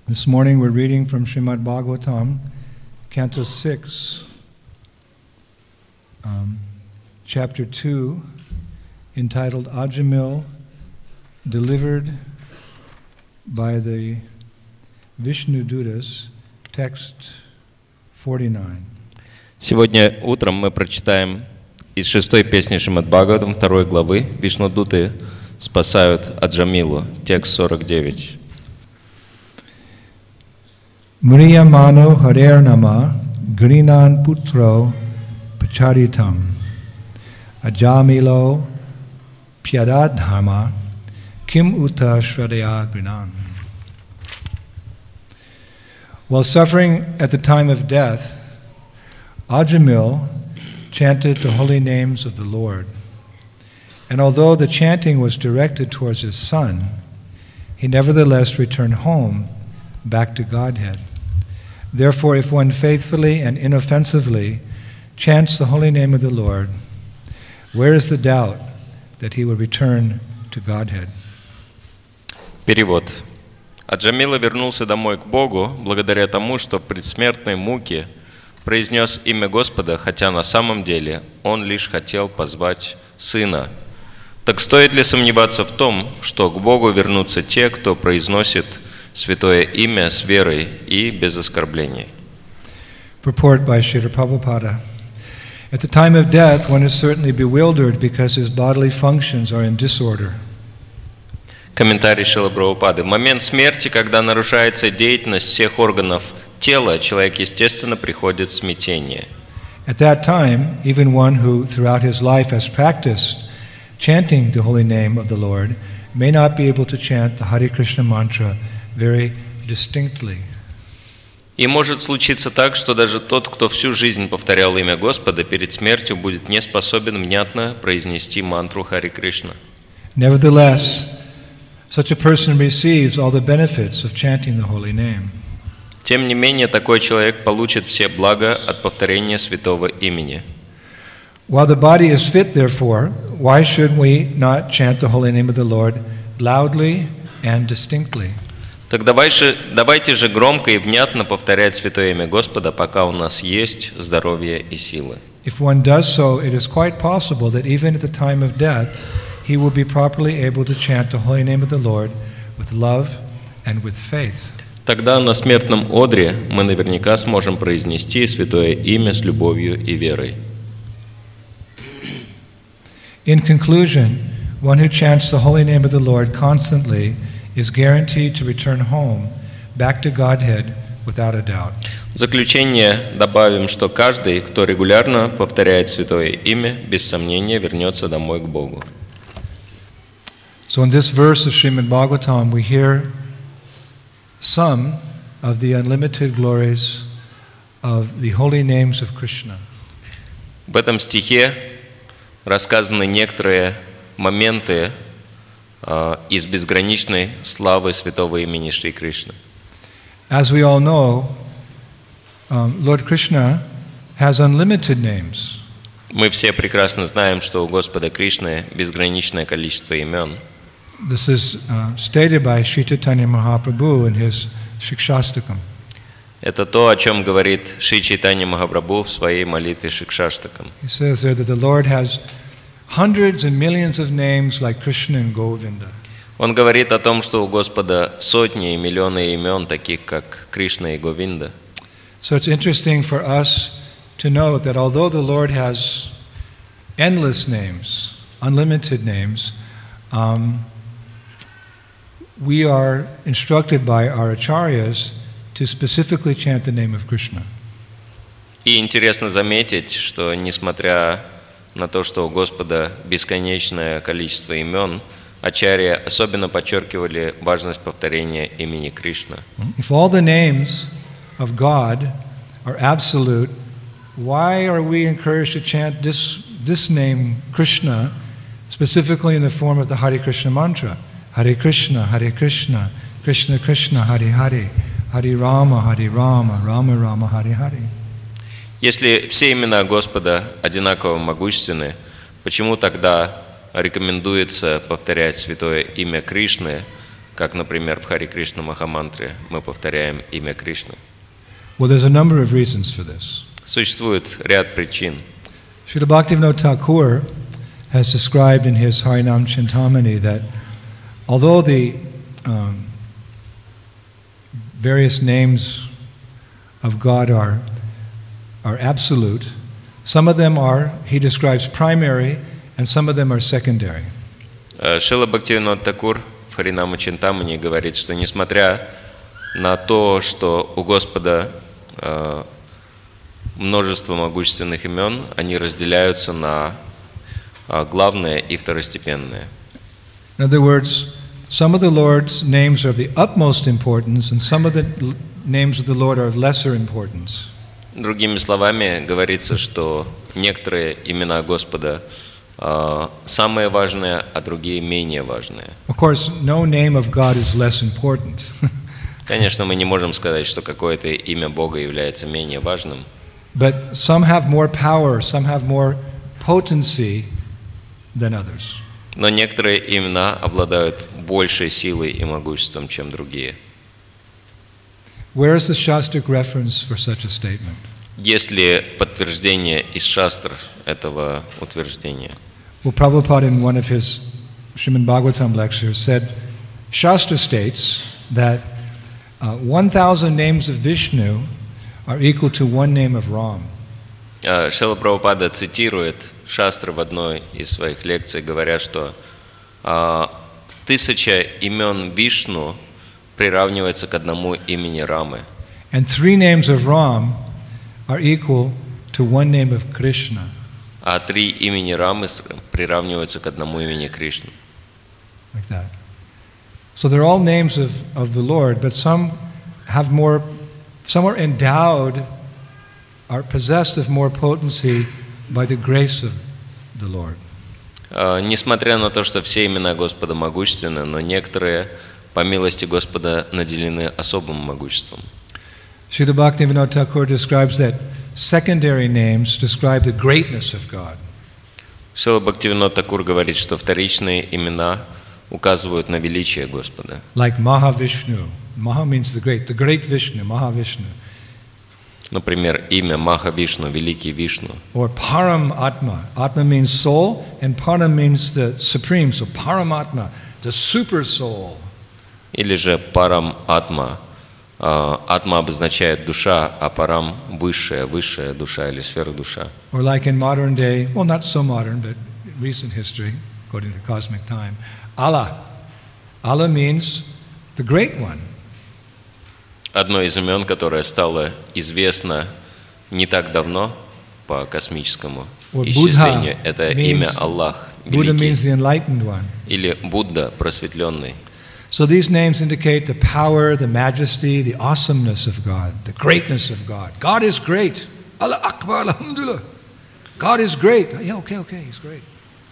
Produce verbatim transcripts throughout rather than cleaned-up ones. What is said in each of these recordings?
This morning we're reading from Srimad Bhagavatam, Canto six, um, Chapter two, entitled Ajamil, delivered by the Vishnu Dutas, text forty-nine. Сегодня утром мы прочитаем из шестой песни Шримад Бхагаватам, второй главы, Вишнудуты спасают Аджамилу, текст сорок девять. Mriyamano harer nama grinan putro pacharitam ajamilo pyadadharma kim uta shradaya grinan. While suffering at the time of death, Ajamil chanted the holy names of the Lord. And although the chanting was directed towards his son, he nevertheless returned home back to Godhead. Therefore, if one faithfully and inoffensively chants the holy name of the Lord, where is the doubt that he will return to Godhead? Перевод. Аджамила вернулся домой к Богу благодаря тому, что в предсмертной муке произнес имя Господа, хотя на самом деле он лишь хотел позвать сына. Так стоит ли сомневаться в том, что к Богу вернутся те, кто произносит святое имя с верой и без оскорблений? Purport by Srila Prabhupada. At the time of death, one is certainly bewildered because his bodily functions are in disorder. Комментарий Шрилы Прабхупады. В момент смерти, когда нарушается деятельность всех органов тела, человек, естественно, приходит в смятение. At that time, even one who throughout his life has practiced chanting the holy name of the Lord may not be able to chant the Hare Krishna mantra very distinctly. И может случиться так, что даже тот, кто всю жизнь повторял имя Господа, перед смертью будет не способен внятно произнести мантру Харе Кришна. Nevertheless, such a person receives all the benefits of chanting the holy name. Тем не менее, такой человек получит все блага от повторения святого имени. While the body is fit, therefore, why should we not chant the holy name of the Lord loudly and distinctly? Так давайте, давайте же громко и внятно повторять святое имя Господа, пока у нас есть здоровье и силы. If one does so, it is quite possible that even at the time of death, he will be properly able to chant the holy name of the Lord with love and with faith. Тогда на смертном одре мы наверняка сможем произнести святое имя с любовью и верой. In conclusion, one who chants the holy name of the Lord constantly is guaranteed to return home, back to Godhead, without a doubt. В заключение добавим, что каждый, кто регулярно повторяет святое имя, без сомнения вернется домой к Богу. So in this verse of Srimad Bhagavatam, we hear some of the unlimited glories of the holy names of Krishna. В этом стихе рассказаны некоторые моменты uh, из безграничной славы святого имени Шри Кришны. As we all know, um, Lord Krishna has unlimited names. Мы все прекрасно знаем, что у Господа Кришны безграничное количество имен. This is uh, stated by Sri Chaitanya Mahaprabhu in his Shikshastakam. Это то, о чем говорит Шри Чайтанья Махапрабху в своей молитве Шикшаштакам. He says there that the Lord has hundreds and millions of names like Krishna and Govinda. Он говорит о том, что у Господа сотни и миллионы имен, таких как Кришна и Говинда. So it's interesting for us to know that although the Lord has endless names, unlimited names, um, we are instructed by our acharyas to specifically chant the name of Krishna. И интересно заметить, что несмотря на то, что у Господа бесконечное количество имен, ачарья особенно подчеркивали важность повторения имени Кришна. If all the names of God are absolute, why are we encouraged to chant this, this name, Krishna, specifically in the form of the Hare Krishna mantra? Hare Krishna, Hare Krishna, Krishna Krishna, Hare Hare, Hare Rama, Hare Rama, Rama Rama, Hare Hare. Если все имена Господа одинаково могущественны, почему тогда рекомендуется повторять святое имя Кришны, как, например, в Хари Кришна Махамантре мы повторяем имя Кришны. Well, there's a number of reasons for this. Существует ряд причин. Srila Bhaktivinoda Thakur has described in his Harinam Chintamani that although the um, various names of God are, are absolute, some of them are, he describes, primary, and some of them are secondary. Шрила Бхактивинода Такур в Харинама Чинтамани говорит, что несмотря на то, что у Господа э, множество могущественных имен, они разделяются на э, главное и второстепенное. In other words, some of the Lord's names are of the utmost importance, and some of the l- names of the Lord are of lesser importance. Другими словами, говорится, что некоторые имена Господа э, самые важные, а другие менее важные. Of course, no name of God is less important. Конечно, мы не можем сказать, что какое-то имя Бога является менее важным, But some have more power, some have more potency than others. но некоторые имена обладают большей силой и могуществом, чем другие. Where is the Shastric reference for such a statement? Есть ли подтверждение из шастр этого утверждения? Well, Prabhupada in one of his Srimad Bhagavatam lectures said, Shastra states that uh, one thousand names of Vishnu are equal to one name of Ram. А, Шрила Прабхупада цитирует шастры в одной из своих лекций, говоря, что а, тысяча имен Вишну приравнивается к одному имени Рамы, And three names of Ram are equal to one name of Krishna. а три имени Рамы с- приравниваются к одному имени Кришны. Like that. So they're all names of, of the Lord, but some have more, some are endowed, are possessed of more potency by the grace of the Lord. А, Несмотря на то, что все имена Господа могущественны, но некоторые, по милости Господа, наделены особым могуществом. Srila Bhaktivinoda Thakur describes that secondary names describe the greatness of God. Шрила Бхактивинода Такур говорит, что вторичные имена указывают на величие Господа. Like Mahavishnu. Maha means the great, the great Vishnu, Mahavishnu. Например, имя Маха Вишну, Великий Вишну. Or Param Atma. Atma means soul, and Param means the supreme. So Paramatma, the super soul. Или же Парам Атма. А, Атма обозначает душа, а Парам – высшая, высшая душа или сверхдуша. Or like in modern day, well, not so modern, but recent history, according to cosmic time, Allah. Allah means the great one. Одно из имен, которое стало известно не так давно по космическому Or исчислению, Buddha это means- имя Аллах, Buddha means Великий, the enlightened one. или Будда, просветленный. So these names indicate the power, the majesty, the awesomeness of God, the greatness of God. God is great. Allah Akbar, Alhamdulillah. God is great. Yeah, okay, okay, He's great.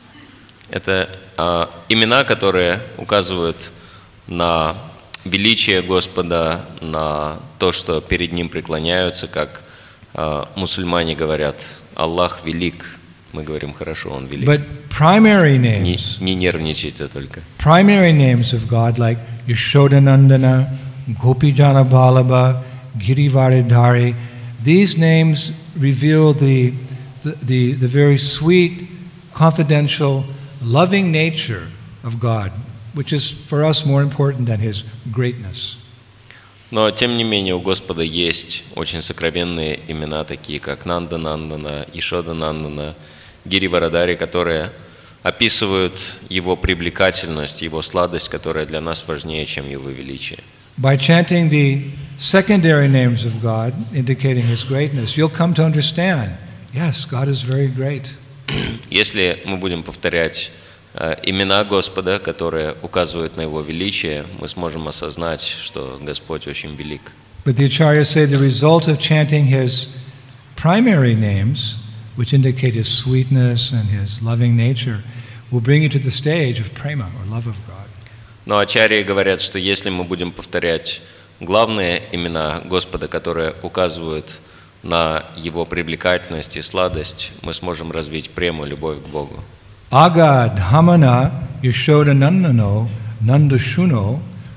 Это а, имена, которые указывают на величие Господа, на то, что перед Ним преклоняются, как а, мусульмане говорят, Аллах велик. Мы говорим, хорошо, Он велик. But primary Не, names, не нервничайте только. primary names of God like Yashodanandana, Gopijana Balaba, Girivaridhari, these names reveal the, the, the, the very sweet, confidential, loving nature of God, which is for us more important than His greatness. Но, тем не менее, у Господа есть очень сокровенные имена, такие как Нанда Нандана, Ишода Нандана, Гири Варадари, которые описывают Его привлекательность, Его сладость, которая для нас важнее, чем Его величие. By chanting the secondary names of God, indicating His greatness, you'll come to understand, yes, God is very great. Если мы будем повторять э, имена Господа, которые указывают на Его величие, мы сможем осознать, что Господь очень велик. But the acharyas say the result of chanting His primary names, which indicate His sweetness and His loving nature, will bring you to the stage of prema, or love of God. Но ачарьи говорят, что если мы будем повторять главные имена Господа, которые указывают на Его привлекательность и сладость, мы сможем развить прему, любовь к Богу. Agad Hamana Yashoda Nandano Nandashuno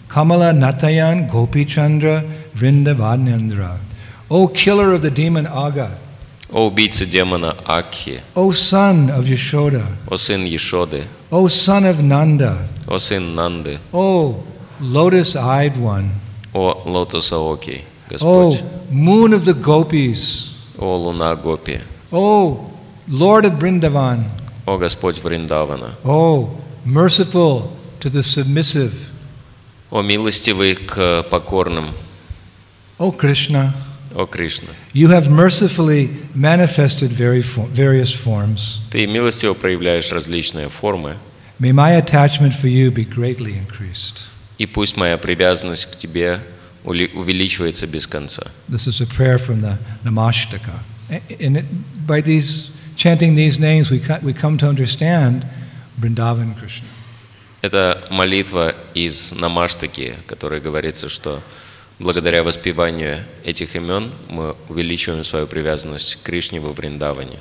Kamala Natayan Gopi Chandra Vrindavanendra. O killer of the demon Aga. О убийца демона Акхи, O son of Yashoda. о сын Ешоды, O son of Nanda. о сын Нанды, O lotus-eyed one. о лотосоокий O Господь, moon of the gopis. о луна Гопи, O Lord of Vrindavan. о Господь Вриндавана, O merciful to the submissive. о милостивый к покорным, O Krishna. о Кришна. You have mercifully manifested very fo- various forms. Ты милостиво проявляешь различные формы, May my attachment for you be greatly increased. и пусть моя привязанность к Тебе ули- увеличивается без конца. This is a prayer from the Namashtaka. A- And it, by these chanting these names, we, co- we come to understand Vrindavan Krishna. Это молитва из Намаштаки, в которой говорится, что благодаря воспеванию этих имен мы увеличиваем свою привязанность к Кришне во Вриндаване.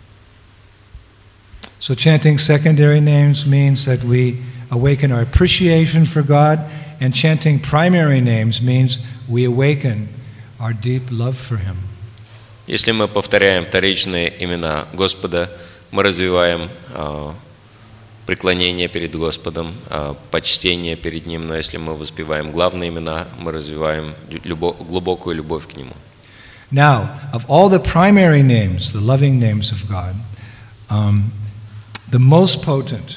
So chanting secondary names means that we awaken our appreciation for God, and chanting primary names means we awaken our deep love for Him. Если мы повторяем вторичные имена Господа, мы развиваем а, преклонение перед Господом, а, почтение перед Ним, но если мы воспеваем главные имена, мы развиваем любо- глубокую любовь к Нему. Now, of all the primary names, the loving names of God, um, the most potent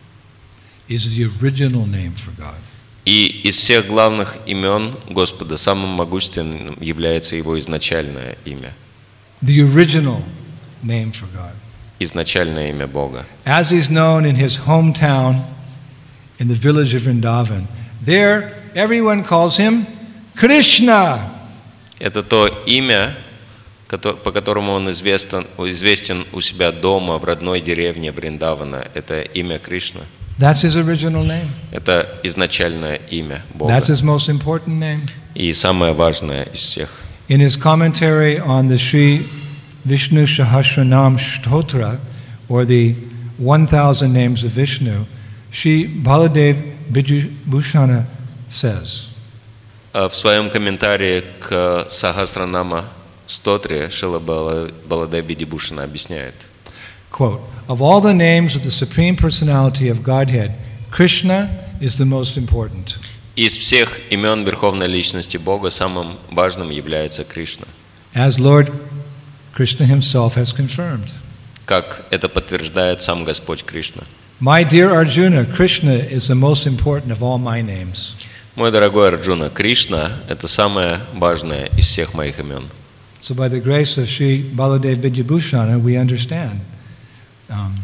is the original name for God. И из всех главных имен Господа самым могущественным является Его изначальное имя, The original name for God. изначальное имя Бога. As he's known in his hometown, in the village of Vrindavan, there everyone calls him Krishna. Это то имя, кото- по которому он известен, известен у себя дома, в родной деревне Вриндавана. Это имя Кришна. That's his original name. Это изначальное имя Бога. That's his most important name. И самое важное из всех. In his commentary on the Sri Vishnu Sahasranam Stotra, or the one thousand names of Vishnu, Sri Baladev Vijayabhushana says, А в своем комментарии к Сахасранама Стотре Шрила Баладев Видибушана объясняет, quote, of all the names of the Supreme Personality of Godhead, Krishna is the most important. из всех имен Верховной Личности Бога самым важным является Кришна, As Lord Krishna himself has confirmed. как это подтверждает сам Господь Кришна. My dear Arjuna, Krishna is the most important of all my names. Мой дорогой Арджуна, Кришна – это самое важное из всех моих имен. So by the grace of Sri Baladev Vijayabhushana, we understand um,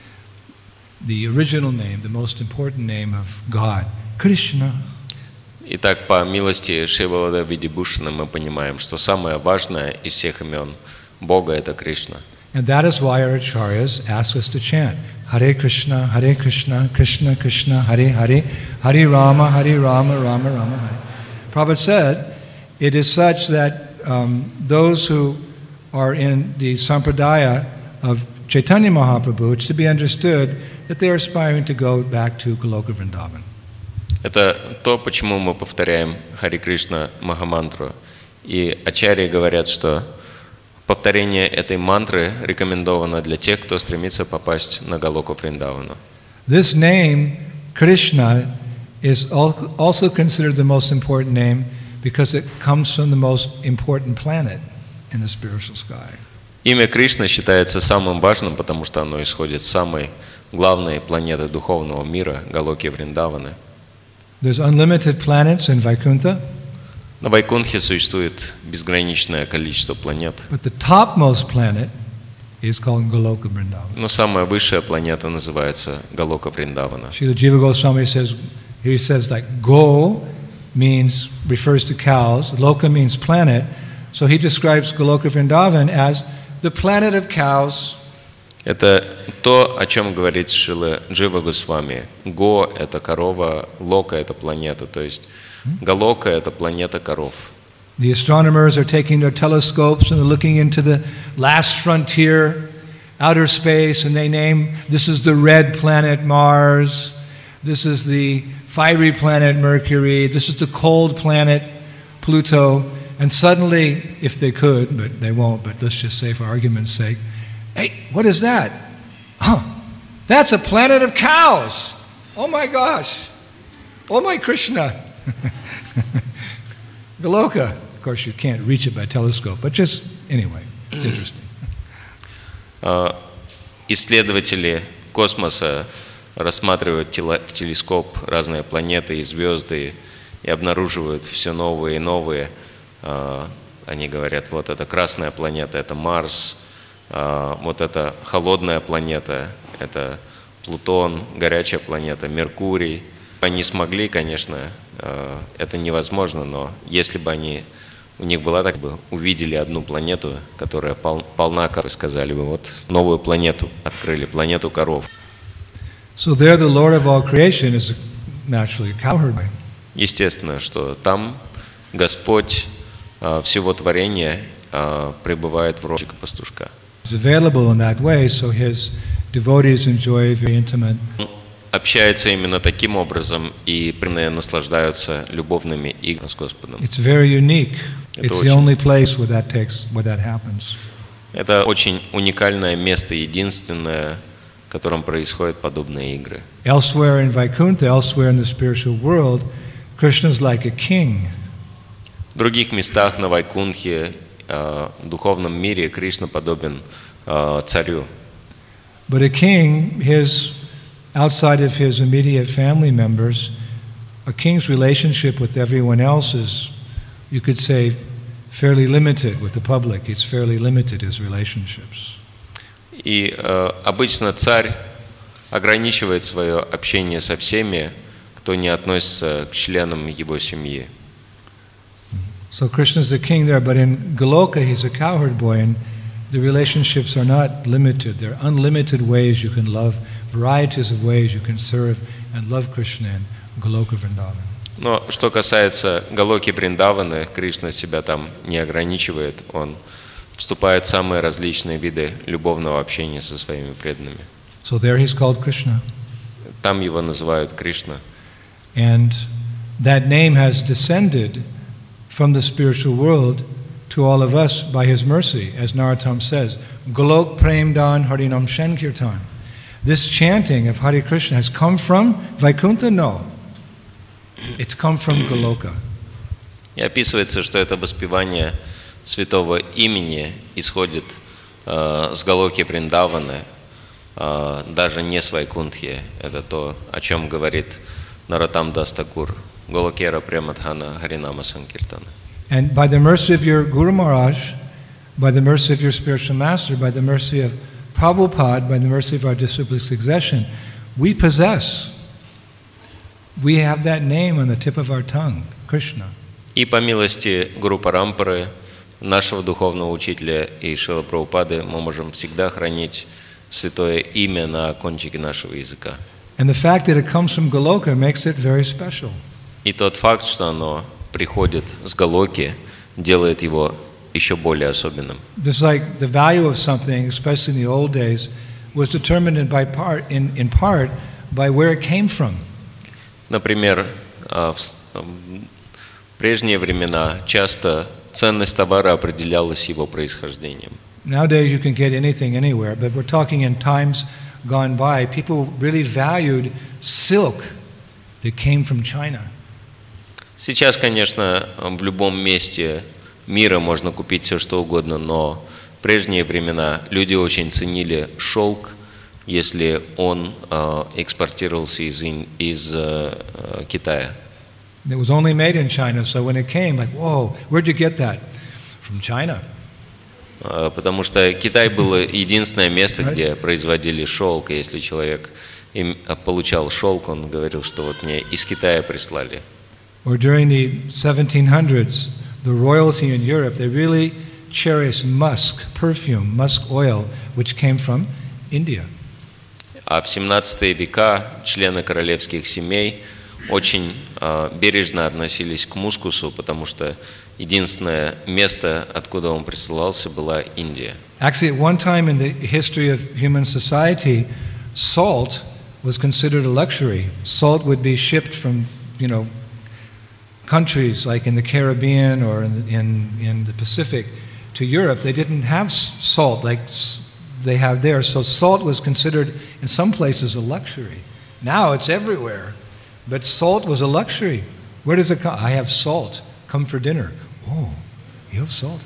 the original name, the most important name of God, Krishna. Итак, по милости Шри Баладева Видибушана мы понимаем, что самое важное из всех имен Бога – это Кришна. And that is why our acharyas ask us to chant Hare Krishna, Hare Krishna, Krishna Krishna, Hare Hare, Hare Rama, Hare Rama, Rama Rama, Hare. Prabhupada said, it is such that um, those who are in the sampradaya of Chaitanya Mahaprabhu, it's to be understood that they are aspiring to go back to Goloka Vrindavan. Это то, почему мы повторяем Хари Кришна Махамантру. И ачарьи говорят, что повторение этой мантры рекомендовано для тех, кто стремится попасть на Галоку Вриндавану. This name, Krishna, is al- also considered the most important name because it comes from the most important planet in the spiritual sky. Имя Кришна считается самым важным, потому что оно исходит с самой главной планеты духовного мира, Галоки Вриндаваны. There's unlimited planets in Vaikuntha, На Вайкунтхе существует безграничное количество планет, but the topmost planet is called Goloka Vrindavan. но самая высшая планета называется Галока Вриндавана. Srila Jiva Goswami says, he says like Go means, refers to cows, Loka means planet, so he describes Goloka Vrindavan as the planet of cows. Это то, о чем говорит Шрила Джива Госвами. Го – это корова, Лока – это планета, то есть Галока – это планета коров. The astronomers are taking their telescopes and they're looking into the last frontier, outer space, and they name, this is the red planet Mars, this is the fiery planet Mercury, this is the cold planet Pluto, and suddenly, if they could, but they won't, but let's just say for argument's sake, hey, what is that? Huh, that's a planet of cows. Oh my gosh. Oh my Krishna. Goloka. Of course, you can't reach it by telescope, but just, anyway, it's interesting. Исследователи космоса рассматривают в телескоп разные планеты и звезды и обнаруживают все новые и новые. Они говорят, вот это красная планета, это Марс, вот это холодная планета, это Плутон, горячая планета, Меркурий. Они смогли, конечно, это невозможно, но если бы они, у них была так бы, увидели одну планету, которая пол, полна коров, сказали бы, вот новую планету открыли, планету коров. So there the Lord of all creation is naturally a cowherd. Естественно, что там Господь uh, всего творения uh, пребывает в роли пастушка. He's available in that way, so his devotees enjoy very intimate. Общается именно таким образом, и преданные наслаждаются любовными играми с Господом. It's very unique. Это It's очень, the only place where that takes, where that happens. Это очень уникальное место, единственное, в котором происходят подобные игры. Elsewhere in Vaikuntha, elsewhere in the spiritual world, Krishna is like a king. В других местах на Вайкунхе, в духовном мире, Кришна подобен царю. But a king, his outside of his immediate family members, a king's relationship with everyone else is, you could say, fairly limited with the public. It's fairly limited, his relationships. И э, обычно царь ограничивает свое общение со всеми, кто не относится к членам его семьи. So Krishna is the king there, but in Goloka he's a cowherd boy, and the relationships are not limited. There are unlimited ways you can love, varieties of ways you can serve and love Krishna in Goloka Vrindavan. Но что касается Галоки Вриндавана, Кришна себя там не ограничивает, он вступает в самые различные виды любовного общения со своими преданными. So there he's called Krishna. Там его называют Кришна. And that name has descended from the spiritual world to all of us by his mercy, as Narottam says, Golok Prem Dan Harinam Shankirtan. This chanting of Hare Krishna has come from Vaikuntha? No. It's come from Goloka. И описывается, что это воспевание святого имени исходит э, с Галоки Вриндавана, э, даже не с Вайкунтхи. Это то, о чем говорит Нароттам Дас Такур. Голокера Премадхана Харинама Санкиртана. And by the mercy of your Guru Maharaj, by the mercy of your spiritual master, by the mercy of Prabhupada, by the mercy of our disciplic succession, we possess, we have that name on the tip of our tongue, Krishna. И по милости Гуру Парампары, нашего духовного учителя и Шрила Прабхупады, мы можем всегда хранить святое имя на кончике нашего языка. And the fact that it comes from Goloka makes it very special. И тот факт, что оно приходит с Галоки, делает его еще более особенным. Just like the value of something, especially in the old days, was determined in, by part, in, in part by where it came from. Например, в прежние времена часто ценность товара определялась его происхождением. Nowadays you can get anything anywhere, but we're talking in times gone by, people really valued silk that came from China. Сейчас, конечно, в любом месте мира можно купить все, что угодно, но в прежние времена люди очень ценили шелк, если он э, экспортировался из, из э, Китая. It was only made in China, so when it came, like, whoa, where'd you get that? From China. Э, потому что Китай было единственное место, где производили шелк, и если человек им получал шелк, он говорил, что вот мне из Китая прислали. Or during the seventeen hundreds, the royalty in Europe, they really cherished musk, perfume, musk oil, which came from India. А в семнадцатые века члены королевских семей очень э, бережно относились к мускусу, потому что единственное место, откуда он присылался, была Индия. Actually, at one time in the history of human society, salt was considered a luxury. Salt would be shipped from, you know, countries like in the Caribbean or in, in, in the Pacific to Europe. They didn't have salt like they have there. So salt was considered in some places a luxury. Now it's everywhere. But salt was a luxury. Where does it come? I have salt. Come for dinner. Oh, you have salt.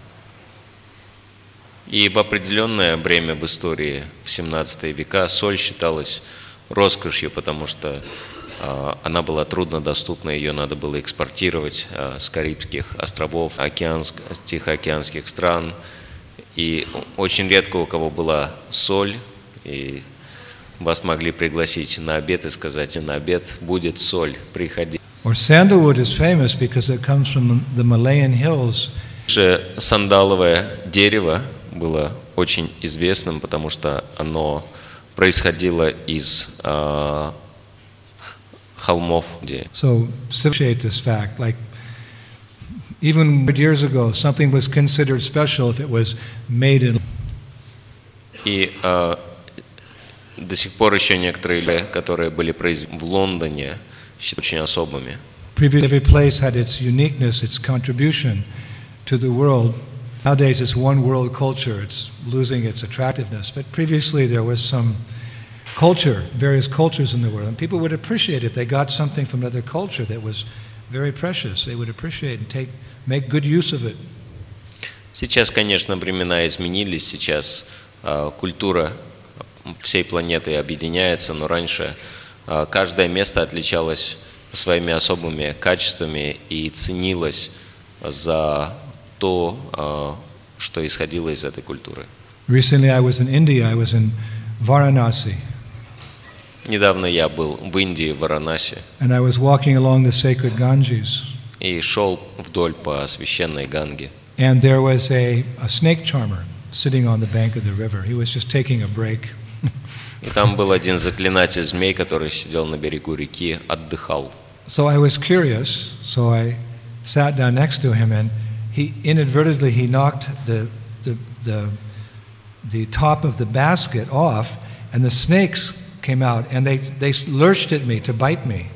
И в определенное время в истории, в семнадцатые века, соль считалась роскошью, потому что э, она была труднодоступна, ее надо было экспортировать э, с Карибских островов, океанск, тихоокеанских стран. И очень редко у кого была соль, и вас могли пригласить на обед и сказать: на обед будет соль, приходи. Or sandalwood is famous because it comes from the Malayan hills. Сандаловое дерево было очень известным, потому что оно происходило из э, холмов. So appreciate this fact. Like even one hundred years ago, something was considered special if it was made in. И э, до сих пор еще некоторые люди, которые были произведены в Лондоне, считаются очень особыми. Every place had its uniqueness, its contribution to the world. Nowadays it's one world culture, it's losing its attractiveness. But previously there was some culture, various cultures in the world, and people would appreciate it. They got something from another culture that was very precious. They would appreciate and take, make good use of it. Сейчас, конечно, времена изменились, сейчас э, культура всей планеты объединяется, но раньше э, каждое место отличалось своими особыми качествами и ценилось за то, что исходило из этой культуры. Recently I was in India. I was in Varanasi. Недавно я был в Индии, в Варанаси. And I was walking along the sacred Ganges. И шел вдоль по священной Ганге. And there was a, a snake charmer sitting on the bank of the river. He was just taking a break. И там был один заклинатель змей, который сидел на берегу реки, отдыхал. So I was curious. So I sat down next to him, and he inadvertently he knocked the the the, the top of the basket off, and the snakes came out, and they they lurched at me to bite me.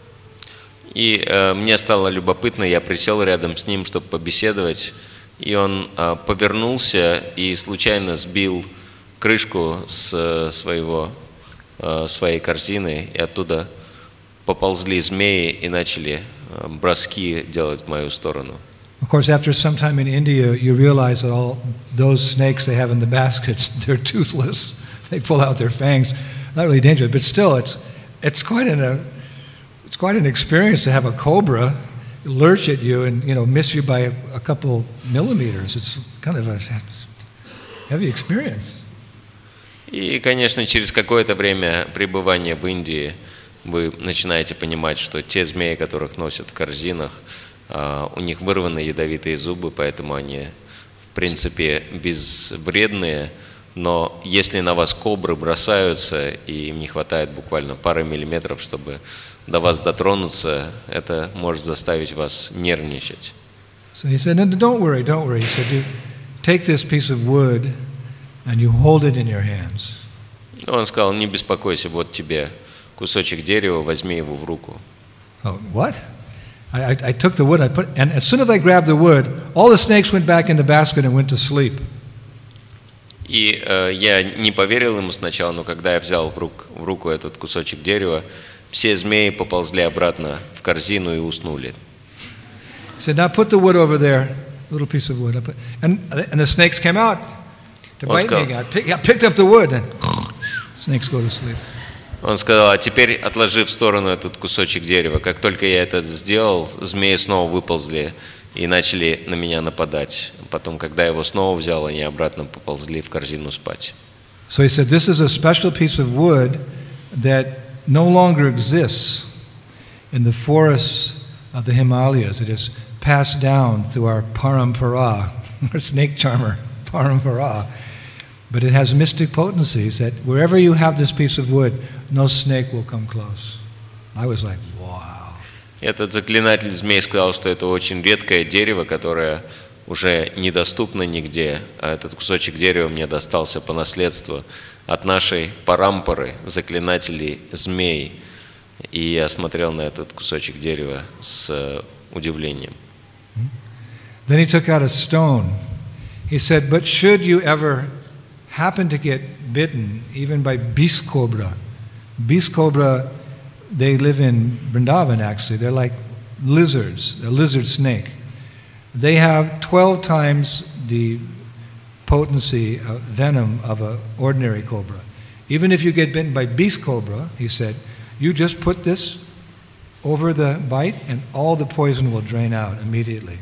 И э, мне стало любопытно, я присел рядом с ним, чтобы побеседовать, и он э, повернулся и случайно сбил крышку с своего э, своей корзины, и оттуда поползли змеи и начали э, броски делать в мою сторону. Of course, after some time in India, you realize that all those snakes they have in the baskets, they're toothless. They pull out their fangs. Not really dangerous, but still, it's it's quite an a, it's quite an experience to have a cobra lurch at you and, you know, miss you by a, a couple millimeters. It's kind of a heavy experience. И, конечно, через какое-то время пребывания в Индии вы начинаете понимать, что те змеи, которых носят в корзинах, у них вырваны ядовитые зубы, поэтому они, в принципе, безвредные. Но если на вас кобры бросаются, и им не хватает буквально пары миллиметров, чтобы до вас дотронуться, это может заставить вас нервничать. So he said, no, don't worry, don't worry. He said, you take this piece of wood and you hold it in your hands. Он сказал: не беспокойся, вот тебе кусочек дерева, возьми его в руку. Oh, what? I, I, I took the wood, I put, and as soon as I grabbed the wood, all the snakes went back in the basket and went to sleep. И э, я не поверил ему сначала, но когда я взял в, рук, в руку этот кусочек дерева, все змеи поползли обратно в корзину и уснули. He said, now put the wood over there, a little piece of wood. I put, and, and the snakes came out to bite me. I picked, I picked up the wood, and snakes go to sleep. Он сказал: а теперь отложи в сторону этот кусочек дерева. Как только я это сделал, змеи снова выползли и начали на меня нападать. Потом, когда я его снова взял, они обратно поползли в корзину спать. So he said, this is a special piece of wood that no longer exists in the forests of the Himalayas. It is passed down through our parampara, our snake charmer, parampara. But it has mystic potencies that wherever you have this piece of wood, no snake will come close. I was like, wow. Этот заклинатель змей сказал, что это очень редкое дерево, которое уже недоступно нигде. А этот кусочек дерева мне достался по наследству. от нашей парампоры, заклинателей змей. И я смотрел на этот кусочек дерева с удивлением. Then he took out a stone. He said, but should you ever happen to get bitten, even by beast cobra, beast cobra, they live in Vrindavan actually, they're like lizards, a lizard snake. They have twelve times the potency of venom of an ordinary cobra. Even if you get bitten by beast cobra, he said, you just put this over the bite and all the poison will drain out immediately.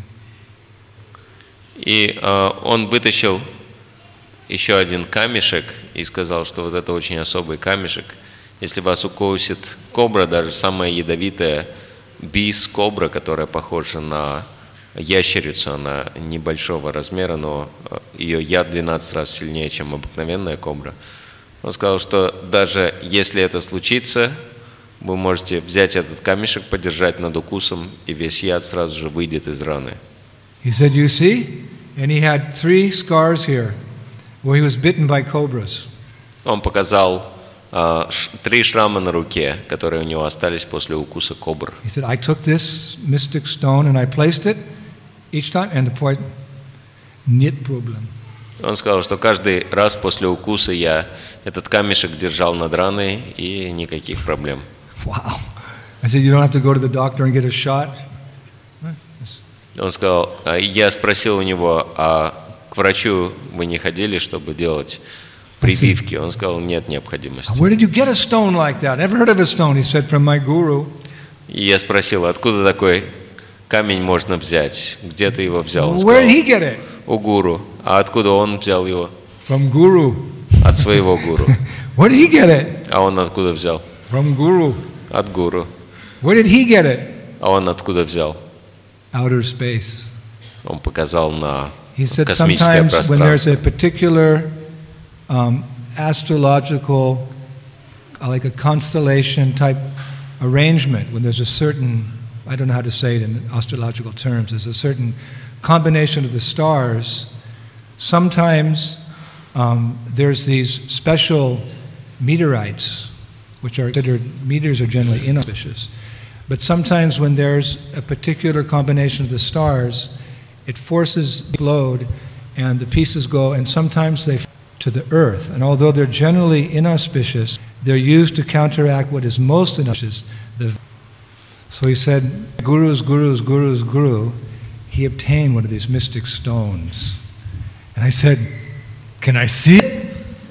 И э, он вытащил еще один камешек и сказал, что вот это очень особый камешек. Если вас укусит кобра, даже самая ядовитая бис-кобра, которая похожа на ящерицу, она небольшого размера, но ее яд двенадцать раз сильнее, чем обыкновенная кобра. Он сказал, что даже если это случится, вы можете взять этот камешек, подержать над укусом, и весь яд сразу же выйдет из раны. He said, you see? And he had three scars here where he was bitten by cobras. Он показал uh, ш, три шрама на руке, которые у него остались после укуса кобр. He said, I took this mystic stone and I placed it each time and the poison, нет problem. Он сказал, что каждый раз после укуса я этот камешек держал над раной, и никаких проблем. Wow. I said, you don't have to go to the doctor and get a shot? Он сказал, я спросил у него, а к врачу вы не ходили, чтобы делать прививки? Он сказал, нет необходимости. Where did you get a stone like that? Never heard of a stone. He said, from my guru. И я спросил, откуда такой камень можно взять? Где ты его взял? Он Where сказал, did he get it? у гуру. А откуда он взял его? From guru. От своего гуру. Where did he get it? А он откуда взял? From guru. От гуру. Where did he get it? А он откуда взял? Outer space. Он показал на He said космическое sometimes when there's a пространство. particular um, astrological, uh, like a constellation type arrangement, when there's a certain, I don't know how to say it in astrological terms, there's a certain combination of the stars, sometimes um, there's these special meteorites, which are considered, meteors are generally inauspicious. But sometimes when there's a particular combination of the stars, it forces the load and the pieces go, and sometimes they fall to the earth. And although they're generally inauspicious, they're used to counteract what is most inauspicious. The so he said, Guru's Guru's Guru's Guru, he obtained one of these mystic stones. And I said, can I see it?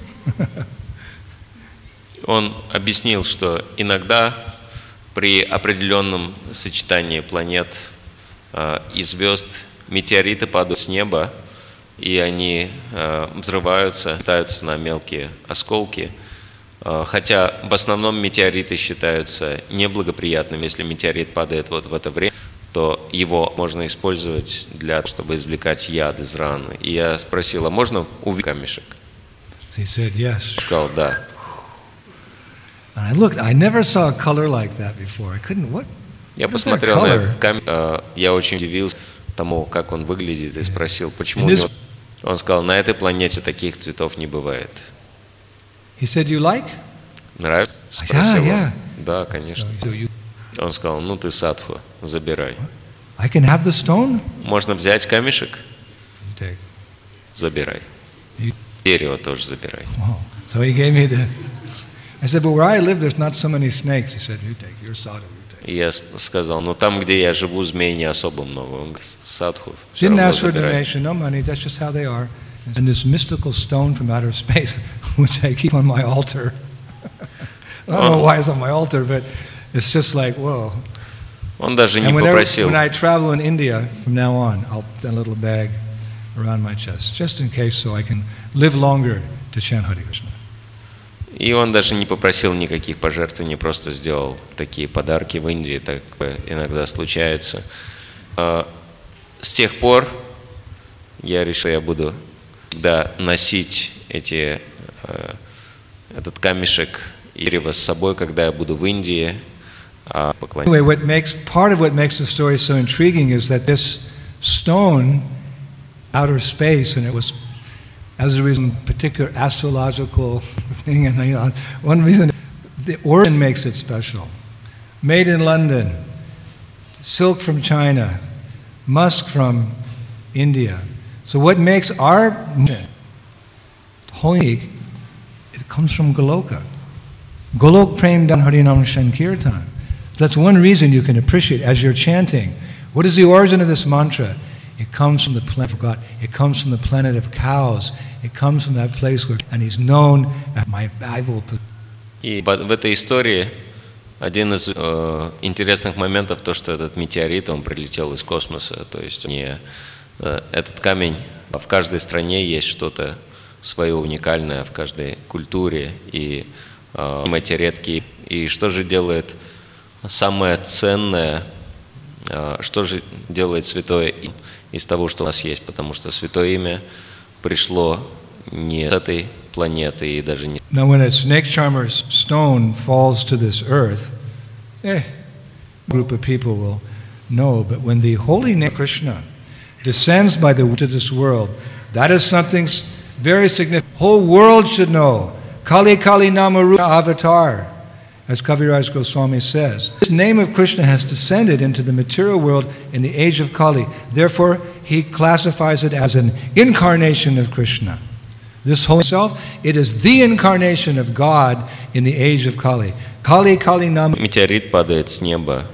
Он объяснил, что иногда при определенном сочетании планет э, и звезд метеориты падают с неба, и они э, взрываются, летаются на мелкие осколки. Э, хотя в основном метеориты считаются неблагоприятными. Если метеорит падает вот в это время, то его можно использовать для того, чтобы извлекать яд из раны. И я спросил, а можно увидеть камешек? He said, yes. Он сказал, да. And I looked, I never saw a color like that before. I couldn't, what? Я What is that посмотрел на color? этот камень, э, я очень удивился тому, как он выглядит, и спросил, почему у And него... this- Он сказал, на этой планете таких цветов не бывает. He said, you like? Нравится? Спросил yeah. он. Да, конечно. So you, Он сказал, ну ты садху, забирай. I can have the stone? Можно взять камешек? You take. Забирай. You- Дерево тоже забирай. Wow. So he gave me the. I said, but where I live, there's not so many snakes. He said, you take. You're sadhu. You take. И я с- сказал, ну там, где я живу, змей не особо много. Он говорит, садху, все Didn't равно ask for a забирай. donation, no money. That's just how they are. And this mystical stone from outer space, which I keep on my altar. I don't know why it's on my altar, but it's just like, whoa. Он даже не And whenever, попросил. when I travel in India, from now on, I'll put a little bag around my chest, just in case, so I can live longer to chant Hare Krishna. И он даже не попросил никаких пожертвований, просто сделал такие подарки в Индии, так иногда случается. А, С тех пор я решил, я буду всегда носить эти, э, этот камешек и дерево с собой, когда я буду в Индии, а, поклоняться. Anyway, what makes part of what makes the story so intriguing is that this stone, outer space, and it was has a reason, particular astrological thing, and you know, one reason, the origin makes it special. Made in London, silk from China, musk from India. So what makes our holy, it comes from Goloka. Golok Prem Dan Harinam Sankirtan. So that's one reason you can appreciate as you're chanting. What is the origin of this mantra? It comes from the planet of God. It comes from the planet of cows. It comes from that place where, and he's known as my Bible. И в этой истории один из э, интересных моментов то, что этот метеорит, он прилетел из космоса, то есть не э, этот камень, в каждой стране есть что-то свое уникальное, в каждой культуре, и э, эти редкие. И что же делает самое ценное, э, что же делает святое имя из того, что у нас есть, потому что святое имя пришло не с этой планеты и даже не... Now when a snake charmer's stone falls to this earth, eh, a group of people will know, but when the holy name Krishna descends by the to this world, that is something very significant. The whole world should know. Kali Kali Namarupa Avatar, as Kaviraj Goswami says. This name of Krishna has descended into the material world in the age of Kali. Therefore, he classifies it as an incarnation of Krishna. This whole self, it is the incarnation of God in the age of Kali. Kali Kali Nam. Метеорит падает с неба,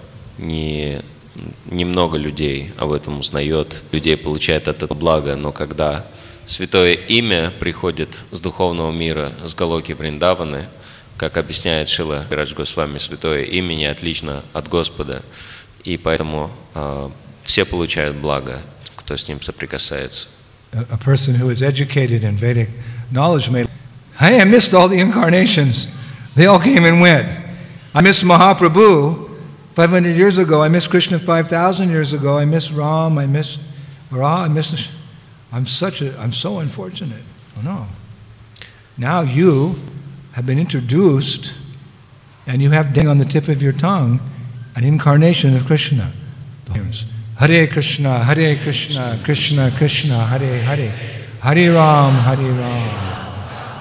не немного людей об этом узнает, людей получает от этого благо, но когда святое имя приходит с духовного мира, с Галоки Вриндаваны, как объясняет Шрила Кавирадж Госвами, святое имя не отлично от Господа, и поэтому э, все получают благо, кто с ним соприкасается. A person who is educated in Vedic knowledge may, hey, I missed all the incarnations. They all came and went. I missed Mahaprabhu five hundred years ago. I missed Krishna five thousand years ago. I missed Ram. I missed Ra. I missed. I'm such a. I'm so unfortunate. Oh no. Now you have been introduced, and you have on the tip of your tongue an incarnation of Krishna. Hare Krishna, Hare Krishna, Krishna Krishna, Hare Hare, Hare Ram, Hare Ram.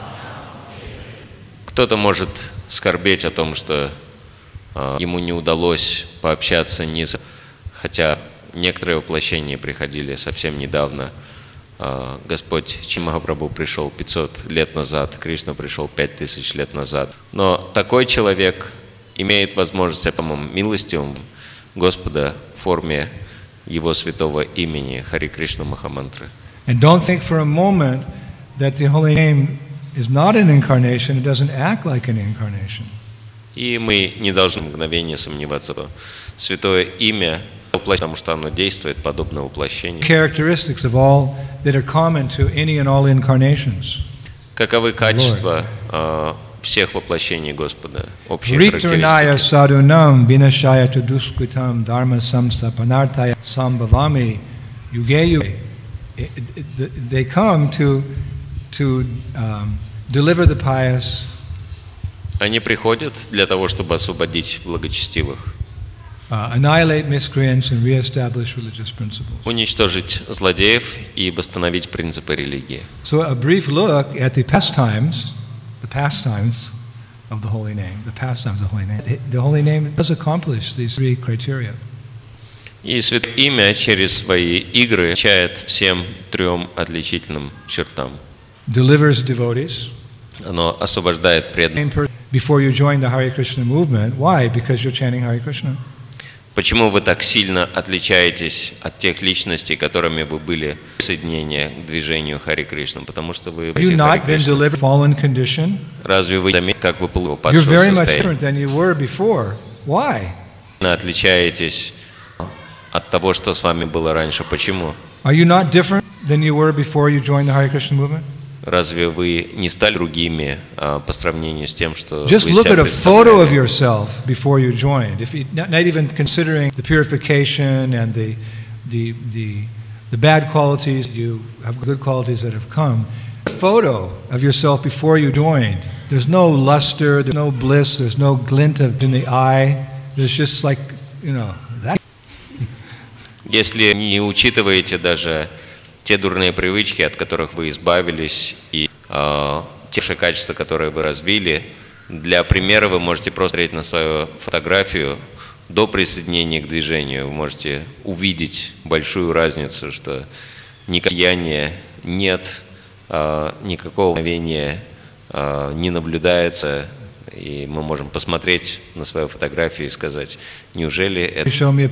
Кто-то может скорбеть о том, что э, ему не удалось пообщаться ни с... Хотя некоторые воплощения приходили совсем недавно. Э, Господь Чимахапрабху пришел пятьсот лет назад, Кришна пришел пять тысяч лет назад. Но такой человек имеет возможность, по-моему, милостивым Господа в форме Его святого имени, Хари Кришна Махамантры. And don't think for a moment that the holy name is not an incarnation, it doesn't act like an incarnation. И мы не должны в мгновение сомневаться, что святое имя, потому что оно действует подобно воплощению. Characteristics of all that are common to any and all incarnations. Каковы качества э, всех воплощений Господа, общие Riturnaya характеристики. sadhunam vinashaya tuduskritam dharma samstapanartaya sambhavami yuge yuge. They come to, to um, deliver the pious. Они приходят для того, чтобы освободить благочестивых, Uh, annihilate miscreants and reestablish religious principles. уничтожить злодеев и восстановить принципы религии. So a brief look at the pastimes, the pastimes of the holy name, the pastimes of the holy name. The holy name does accomplish these three criteria. И святое имя через свои игры отвечает всем трем отличительным чертам. Delivers devotees. Оно освобождает преданных. Before you join the Hare Krishna movement, why? Because you're chanting Hare Krishna. Почему вы так сильно отличаетесь от тех личностей, которыми вы были в соединении к движению Хари Кришна? Потому что вы Have you not been delivered from fallen condition? Разве вы заметили, как вы получили You're падшего very much состояния? different than you were before. Why? Отличаетесь от того, что с вами было раньше. Почему? Are you not different than you were before you joined the Hare Krishna movement? Разве вы не стали другими а, по сравнению с тем, что Just вы look себя at a photo of представляли? yourself before you joined. If you, not, not even considering the purification and the, the, the, the bad qualities, you have good qualities that have come. A photo of yourself before you joined. There's no luster, there's no bliss, there's no glint of in the eye. There's just like, you know, that. Если не учитываете даже те дурные привычки, от которых вы избавились, и э, те же качества, которые вы развили. Для примера вы можете просто смотреть на свою фотографию до присоединения к движению. Вы можете увидеть большую разницу, что никакого сияния нет, э, никакого мгновения э, не наблюдается. И мы можем посмотреть на свою фотографию и сказать, неужели это...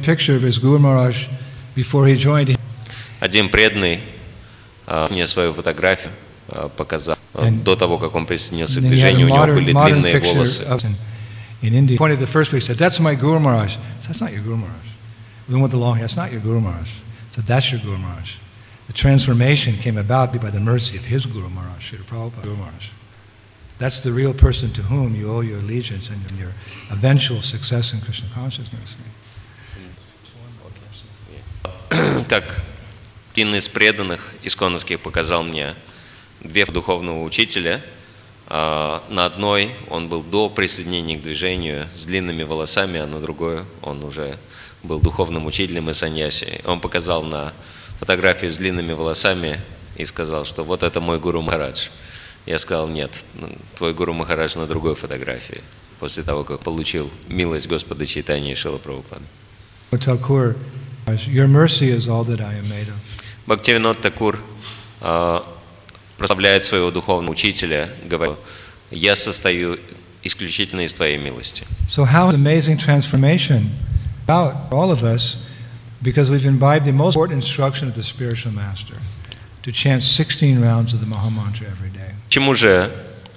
Один преданный uh, мне свою фотографию uh, показал uh, до того, как он присоединился к движению. У него были длинные волосы. In India, pointed the first week, said, "That's my Guru Maharaj." That's not your Guru Maharaj. The one with the long hair, that's not your Guru Maharaj. So that's your Guru Maharaj. The transformation came about by the mercy of his Guru Maharaj, Srila Prabhupada. Guru Maharaj. That's the real person to whom you owe your allegiance and your eventual success in Krishna consciousness. Как один из преданных исконовских показал мне две духовного учителя. На одной он был до присоединения к движению с длинными волосами, а на другой он уже был духовным учителем и саньяси. Он показал на фотографию с длинными волосами и сказал, что вот это мой Гуру Махарадж. Я сказал, нет, твой Гуру Махарадж на другой фотографии, после того, как получил милость Господа Чайтаньи и Шрила Прабхупады. Your mercy is all that I am made of. Бхактивинод Такур э, прославляет своего духовного учителя, говоря, я состою исключительно из твоей милости. So how amazing transformation about all of us, because we've imbibed the most important instruction of the spiritual master, to chant sixteen rounds of the Mahamantra every day. Почему же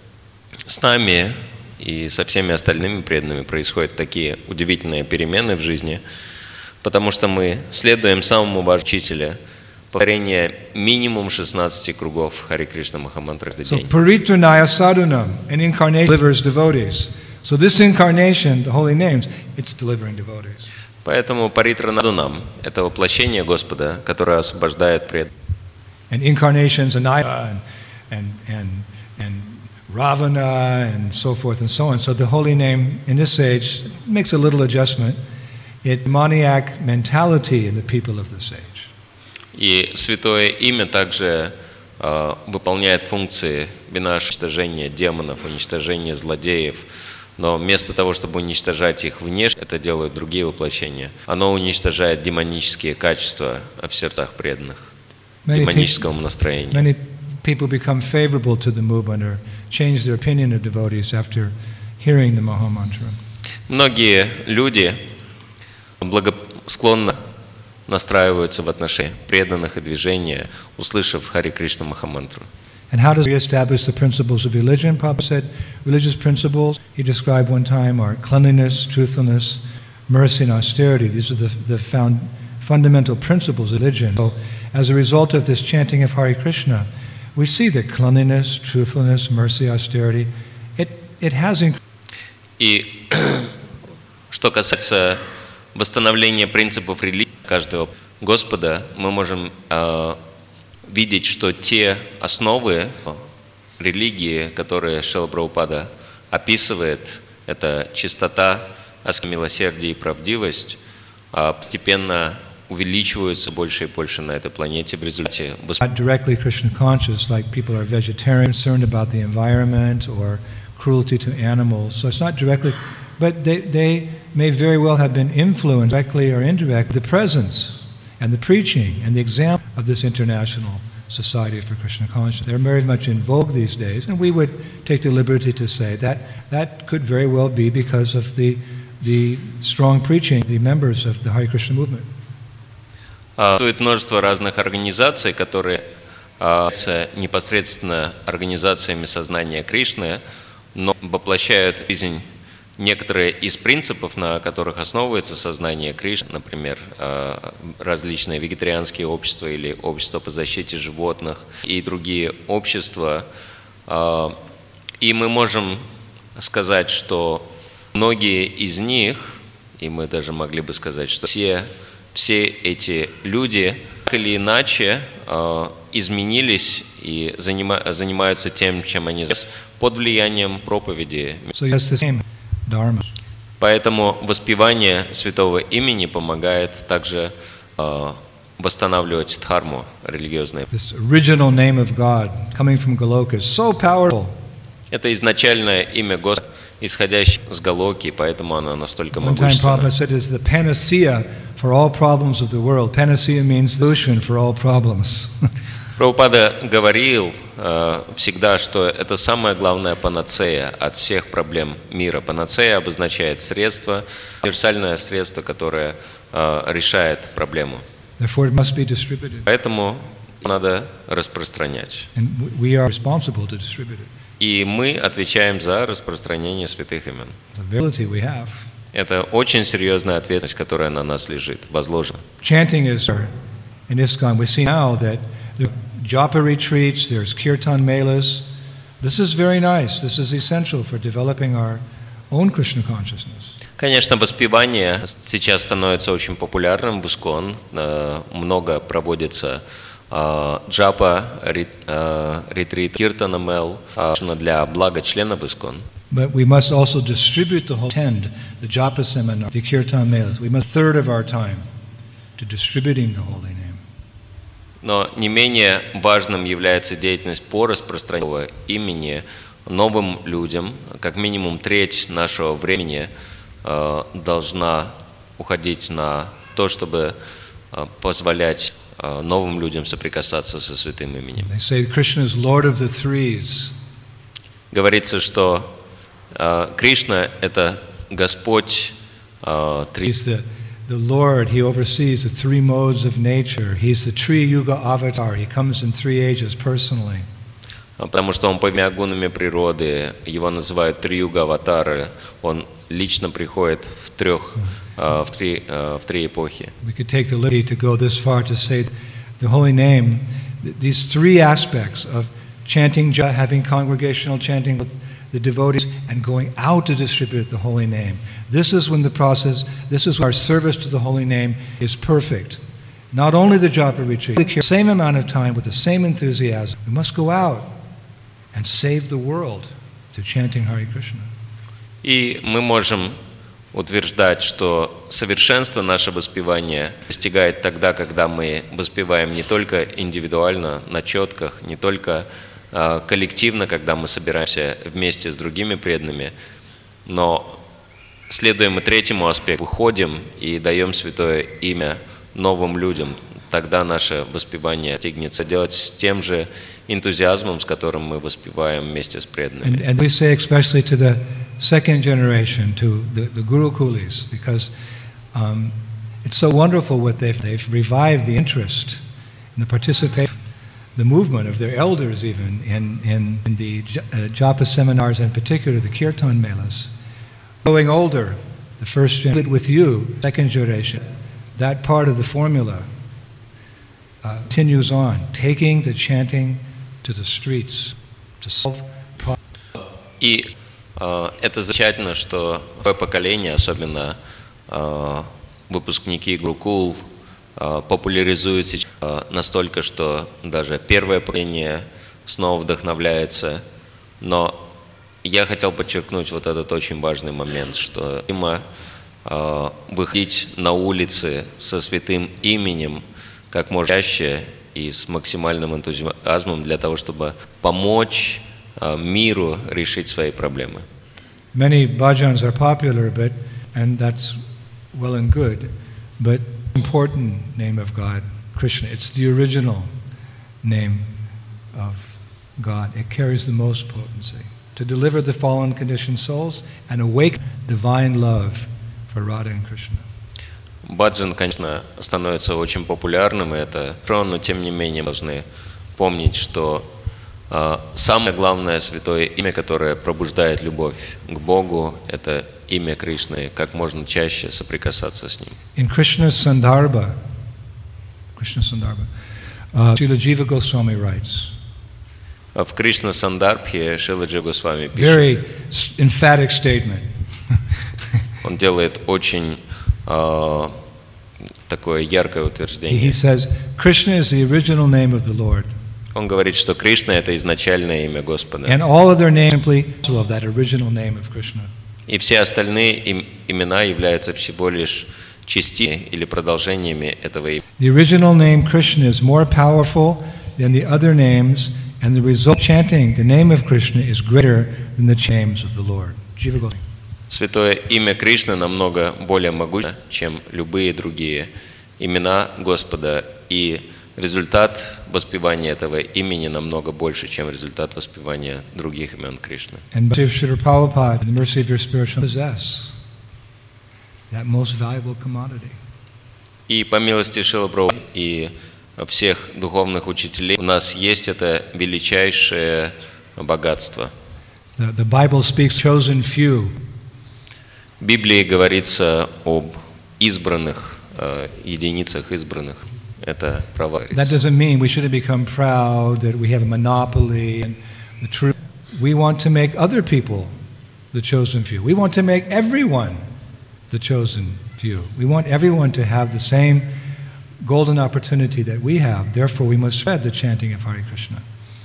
с нами и со всеми остальными преданными происходят такие удивительные перемены в жизни? Потому что мы следуем самому важному учителя, повторение минимум шестнадцати кругов Хари Кришна Махамантры за день. So paritranaya sadhunam, an incarnation delivers devotees. So this incarnation, the holy names, it's delivering devotees. Поэтому паритранадунам – это воплощение Господа, которое освобождает преданных. And incarnations Anaya and and and Ravana and so forth and so on. So the holy name in this age makes a little adjustment. It demoniac mentality in the people of this age. И святое имя также э, выполняет функции винаш, уничтожения демонов, уничтожения злодеев. Но вместо того, чтобы уничтожать их внешне, это делают другие воплощения. Оно уничтожает демонические качества в сердцах преданных, демоническому настроению. Many people become favorable to the movement or change their opinion of devotees after hearing the Mahamantra. Многие люди благосклонно настраиваются в отношении преданных и движения, услышав Хари Кришна Махамантру. And how does he establish the principles of religion? Prabhupada said religious principles, he described one time, are cleanliness, truthfulness, mercy, and austerity. These are the, the found, fundamental principles of religion. So as a result of this chanting of Hare Krishna, we see that cleanliness, truthfulness, mercy, austerity, it, it has increased. И что касается восстановления принципов религии каждого Господа, мы можем э, видеть, что те основы религии, которые Шрила Прабхупада описывает, это чистота, милосердие и правдивость, э, постепенно увеличиваются больше и больше на этой планете в результате. Not directly Krishna conscious, like people are vegetarian, concerned about the environment or cruelty to animals. So it's not directly, but they, they may very well have been influenced directly or indirectly, the presence and the preaching and the example of this international society for Krishna consciousness. They're very much in vogue these days, and we would take the liberty to say that that could very well be because of the, the strong preaching of the members of the Hare Krishna movement. Существует множество разных организаций, которые являются непосредственно организациями сознания Кришны, но воплощают в жизнь некоторые из принципов, на которых основывается сознание Кришны, например, различные вегетарианские общества или общества по защите животных и другие общества. И мы можем сказать, что многие из них, и мы даже могли бы сказать, что все, все эти люди так или иначе изменились и занимаются тем, чем они занимаются, под влиянием проповеди. Dharma. Поэтому воспевание святого имени помогает также э, восстанавливать дхарму религиозной. This original name of God coming from Goloka is so powerful. Это изначальное имя Господа, исходящее с Галоки, поэтому оно настолько One time Prabhupada могущественно. said it's the panacea for all problems of the world. Panacea means solution for all problems. Прабхупада говорил э, всегда, что это самая главная панацея от всех проблем мира. Панацея обозначает средство, универсальное средство, которое э, решает проблему. Therefore it must be distributed. Поэтому надо распространять. And we are responsible to distribute it. И мы отвечаем за распространение святых имен. The ability we have. Это очень серьезная ответственность, которая на нас лежит, возложена. Chanting is in ISKCON. We see now that there are japa retreats, there's kirtan melas. This is very nice. This is essential for developing our own Krishna consciousness. Конечно, воспевание сейчас становится очень популярным в ИСККОН. Э, Много проводится э, джапа, рит- э, ретрит, киртана мел э, для блага членов ИСККОН. But we must also distribute the whole, attend the japa seminar, the kirtan melas. We must a third of our time to distributing the holy name. Но не менее важным является деятельность по распространению имени новым людям. Как минимум треть нашего времени э, должна уходить на то, чтобы э, позволять э, новым людям соприкасаться со святым именем. They say Krishna is Lord of the threes. Говорится, что э, Кришна – это Господь э, три. He's the, the Lord. He oversees the three modes of nature. He's the Tri Yuga avatar. He comes in three ages personally. Потому что он по гунами природы, его называют Три-юга аватары, он лично приходит в трех, э, в три, э, в три эпохи. We could take the liberty to go this far to say the holy name, th- these three aspects of chanting, ja- having congregational chanting with the devotees, and going out to distribute the holy name. This is when the process, this is when our service to the holy name is perfect. Not only the japa retreat, the same amount of time with the same enthusiasm. We must go out and save the world through chanting Hare Krishna. И мы можем утверждать, что совершенство нашего воспевания достигает тогда, когда мы воспеваем не только индивидуально, на четках, не только э, коллективно, когда мы собираемся вместе с другими преданными, но следуем и третьему аспекту, выходим и даем святое имя новым людям. Тогда наше воспевание достигнется делать с тем же энтузиазмом, с которым мы воспеваем вместе с преданными. And, and we say especially to the second generation, to the, the Gurukulis, because um, it's so wonderful what they've, they've revived the interest in the participation, the movement of their elders even in, in, in the j- uh, japa seminars, in particular the kirtan melas. Growing older, the first generation with you, second generation, that part of the formula uh, continues on, taking the chanting to the streets to solve problems. И э, это замечательно, что новое поколение, особенно э, выпускники Гурукул, э, популяризуют сейчас э, настолько, что даже первое поколение снова вдохновляется. Но я хотел подчеркнуть вот этот очень важный момент, что необходимо э, выходить на улицы со святым именем как можно чаще и с максимальным энтузиазмом для того, чтобы помочь э, миру решить свои проблемы. Many bhajans are popular, but and that's well and good, but important name of God, Krishna. It's the original name of God. It carries the most potency to deliver the fallen conditioned souls and awake divine love for Radha and Krishna. Баджан, конечно, становится очень популярным, и это хорошо, но тем не менее мы должны помнить, что э, самое главное святое имя, которое пробуждает любовь к Богу, это имя Кришны, как можно чаще соприкасаться с ним. In Krishna's Sandarbha, Krishna Sandarbha, uh, Srila Jiva Goswami writes, А в Кришна Сандарбхе Шрила Джива Госвами very пишет, s- emphatic statement. он делает очень э, такое яркое He утверждение. says, Krishna is the original name of the Lord, Он говорит, что Кришна – это изначальное имя Господа. and all other names simply of that original name of Krishna. И все остальные им- имена являются всего лишь части или продолжениями этого имени. The original name Krishna is more powerful than the other names, and the result chanting the name of Krishna is greater than the names of the Lord. Jiva Goswami. Святое имя Кришны намного более могуче, чем любые другие имена Господа, и результат воспевания этого имени намного больше, чем результат воспевания других имен Кришны. And mercy of Srila Prabhupada, the mercy of your spiritual possess that most valuable commodity. И по милости Шрила Прабхупады и всех духовных учителей у нас есть это величайшее богатство. The, the Bible speaks chosen few. В Библии говорится об избранных, э, единицах избранных. Это право. That doesn't mean we shouldn't become proud that we have a monopoly and the truth. We want to make other people the chosen few. We want to make everyone the chosen few. We want everyone to have the same golden opportunity that we have. Therefore, we must spread the chanting of Hare Krishna.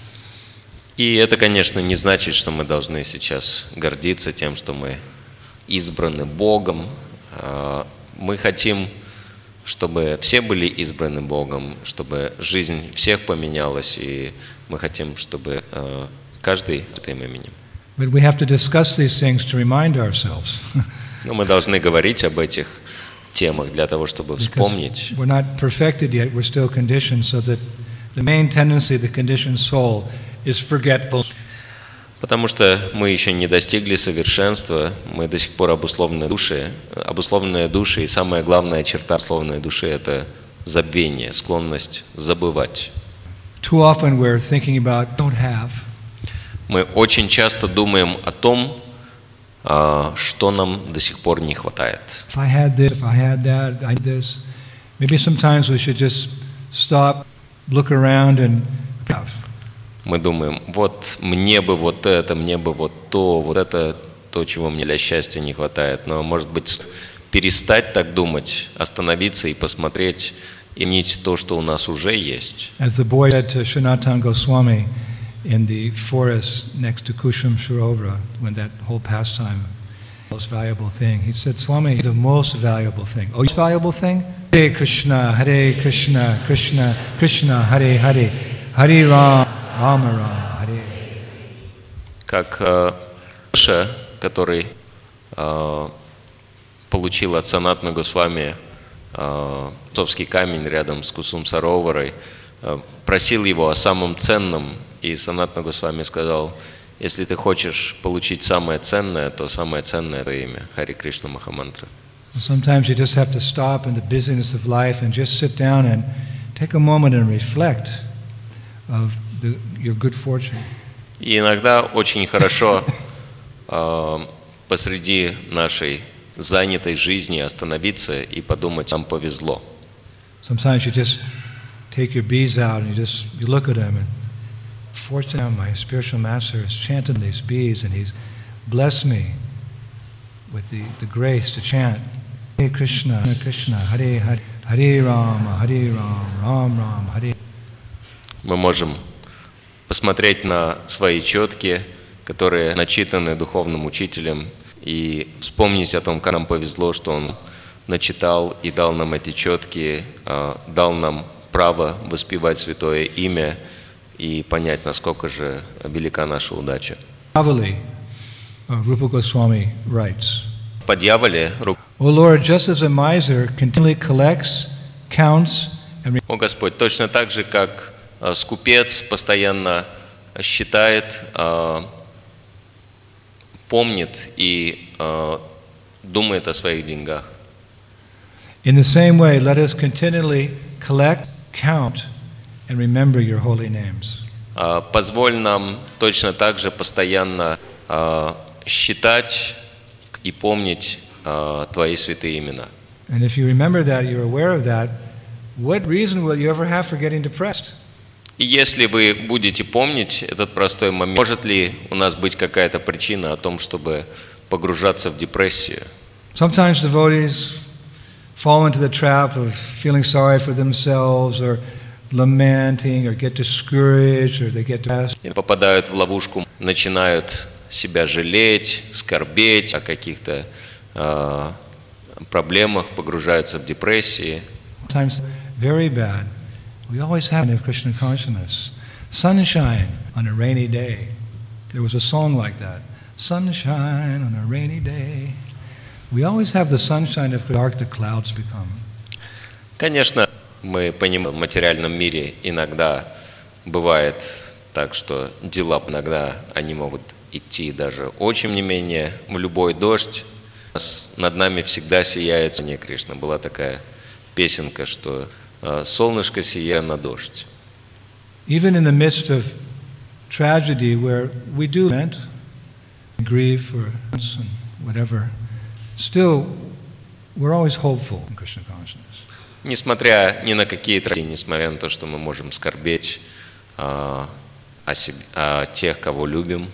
И это, конечно, не значит, что мы должны сейчас гордиться тем, что мы избраны Богом. Мы хотим, чтобы все были избраны Богом, чтобы жизнь всех поменялась, и мы хотим, чтобы каждый этим именем. But we have to discuss these things to remind ourselves. Но мы должны говорить об этих темах для того, чтобы вспомнить. We're not perfected yet, we're still conditioned, so that the main tendency of the conditioned soul is forgetful. Потому что мы еще не достигли совершенства, мы до сих пор обусловленные души, обусловленные души, и самая главная черта обусловленной души – это забвение, склонность забывать. Too often we're thinking about don't have. Мы очень часто думаем о том, что нам до сих пор не хватает. If I had this, if I had that, I did this. Maybe sometimes we should just stop, look around and have. Мы думаем, вот мне бы вот это, мне бы вот то, вот это то, чего мне для счастья не хватает. Но, может быть, перестать так думать, остановиться и посмотреть, иметь то, что у нас уже есть. As the boy said to Sanatana Goswami in the forest next to Kushum Sarovara, when that whole pastime, most valuable thing, he said, Swami, the most valuable thing. Oh, most valuable thing? Hare Krishna, Hare Krishna, Krishna, Krishna, Hare Hare, Hare Ram. Как Ша, который э, получил от Санатана Госвами э, отцовский камень рядом с Кусум Сароварой, э, просил его о самом ценном, и Санатана Госвами сказал, если ты хочешь получить самое ценное, то самое ценное – это имя Хари Кришна Махамантра. Sometimes you just have to stop in the busyness of life and just sit down and take a moment and reflect of The, your good fortune. И иногда очень хорошо э, посреди нашей занятой жизни остановиться и подумать, нам повезло. Sometimes you just take your bees out and you just you look at them and fortunately my spiritual master has chanted these bees and he's blessed me with the, the grace to chant Hare Krishna, Krishna, Hare Hare, Hare Rama, Hare Rama, Ram Ram, Hare. Мы можем посмотреть на свои четки, которые начитаны духовным учителем, и вспомнить о том, как нам повезло, что он начитал и дал нам эти четки, дал нам право воспевать святое имя и понять, насколько же велика наша удача. Avali, uh, Rupa Goswami writes, По дьяволе, O Lord, just as a miser continually collects, counts, and О Господь, точно так же, как скупец постоянно считает, помнит и думает о своих деньгах. In the same way, let us continually collect, count, and remember your holy names. Позволь нам точно так же постоянно считать и помнить Твои святые имена. And if you remember that, you're aware of that, what reason will you ever have for getting depressed? И если вы будете помнить этот простой момент, может ли у нас быть какая-то причина о том, чтобы погружаться в депрессию? Sometimes devotees fall into the trap of feeling sorry for themselves or lamenting or get discouraged or they get depressed. И попадают в ловушку, начинают себя жалеть, скорбеть о каких-то э, проблемах, погружаются в депрессии. Sometimes very bad. We always have in Krishna consciousness. Sunshine on a rainy day. There was a song like that. Sunshine on a rainy day. We always have the sunshine of dark the clouds become. Конечно, мы понимаем, в материальном мире иногда бывает так, что дела иногда они могут идти даже очень не менее в любой дождь. Над нами всегда сияет Соня Кришна. Была такая песенка, что солнышко сияет на дождь. Even in the midst of tragedy where we do lament, grieve for and whatever, still we're always hopeful in Krishna consciousness. Несмотря ни на какие трагедии, несмотря на то, что мы можем скорбеть а, о, себе, о тех, кого любим,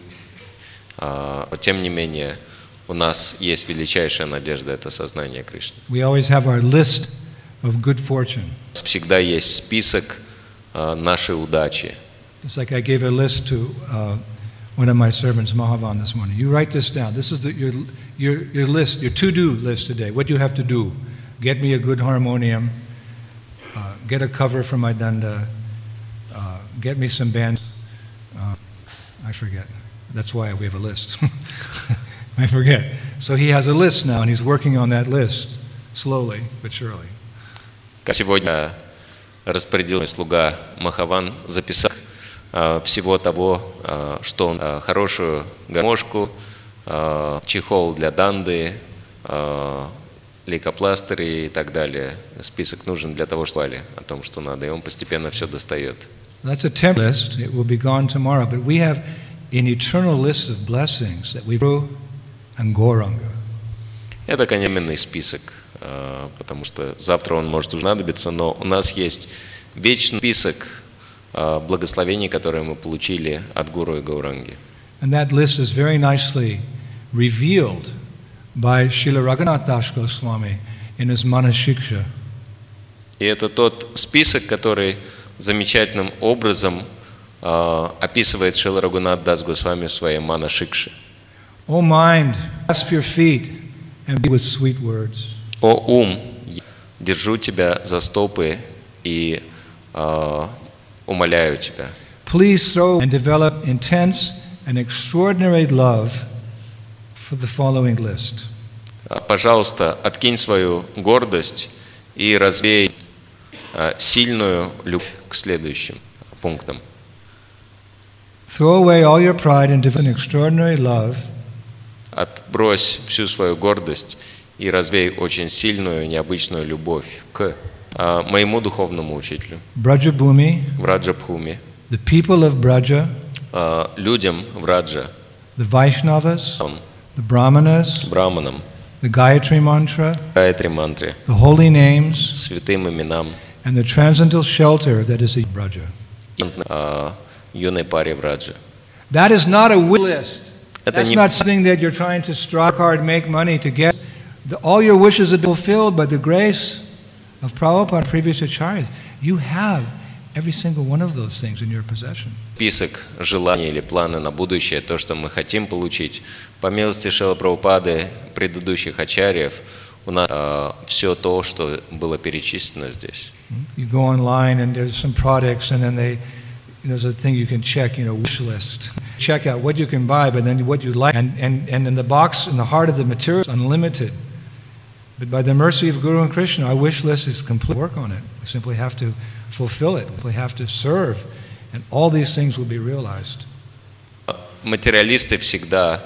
а, тем не менее у нас есть величайшая надежда, это сознание Кришны. We always have our list of good fortune. Всегда есть список а, нашей удачи. It's like I gave a list to uh, one of my servants, Mahavan, this morning. You write this down. This is the, your, your, your list, your to-do list today. What do you have to do? Get me a good harmonium, uh, get a cover for my danda, uh, get me some bands. Uh, I forget. That's why we have a list. I forget. So he has a list now, and he's working on that list, slowly but surely. Сегодня распорядился слуга Махаван записать всего того, что он хорошую гармошку, чехол для данды, лейкопластыри и так далее. Список нужен для того, что о том, что надо, и он постепенно все достает. That's a temporary list. It will be gone tomorrow. But we have an eternal list of blessings that we do and Gauranga. Это конечный список, потому что завтра он может уже понадобиться, но у нас есть вечный список благословений, которые мы получили от Гуру и Гауранги. And that list is very nicely revealed by Srila Raghunath Das Goswami in his Manashiksha. И это тот список, который замечательным образом э, описывает Шрила Рагунат Дас Госвами в своей Манашикше. O mind, clasp your feet and be with sweet words. О ум, держу тебя за стопы и э, умоляю тебя. Please throw and develop intense and extraordinary love for the following list. Пожалуйста, откинь свою гордость и развей сильную любовь к следующим пунктам. Throw away all your pride and develop an extraordinary love. Отбрось всю свою гордость и развей очень сильную, необычную любовь к моему духовному учителю. Brajabhumi, Враджабхуми, the people of Braja, людям Враджа, the Vaishnavas, the Brahmanas, браманам, the Gayatri Mantra, Гайатри мантре, the holy names, святым именам, and the transcendental shelter that is the Braja. юной паре Враджа. That is not a wish list. Это That's не, not something that you're trying to strive hard, make money to get. The, all your wishes are fulfilled by the grace of Prabhupada and previous acharyas. You have every single one of those things in your possession. список желаний или планы на будущее, то, что мы хотим получить. По милости Шрилы Прабхупады, предыдущих ачарьев, у нас э, все то, что было перечислено здесь. You go online and there's some products and then they, you know, there's a thing you can check, you know, wish list. Check out what you can buy, but then what you like. And, and, and in the box, in the heart of the material, is unlimited. But by the mercy of Guru and Krishna, our wish list is complete. Work on it. We simply have to fulfill it. We have to serve. And all these things will be realized. Материалисты всегда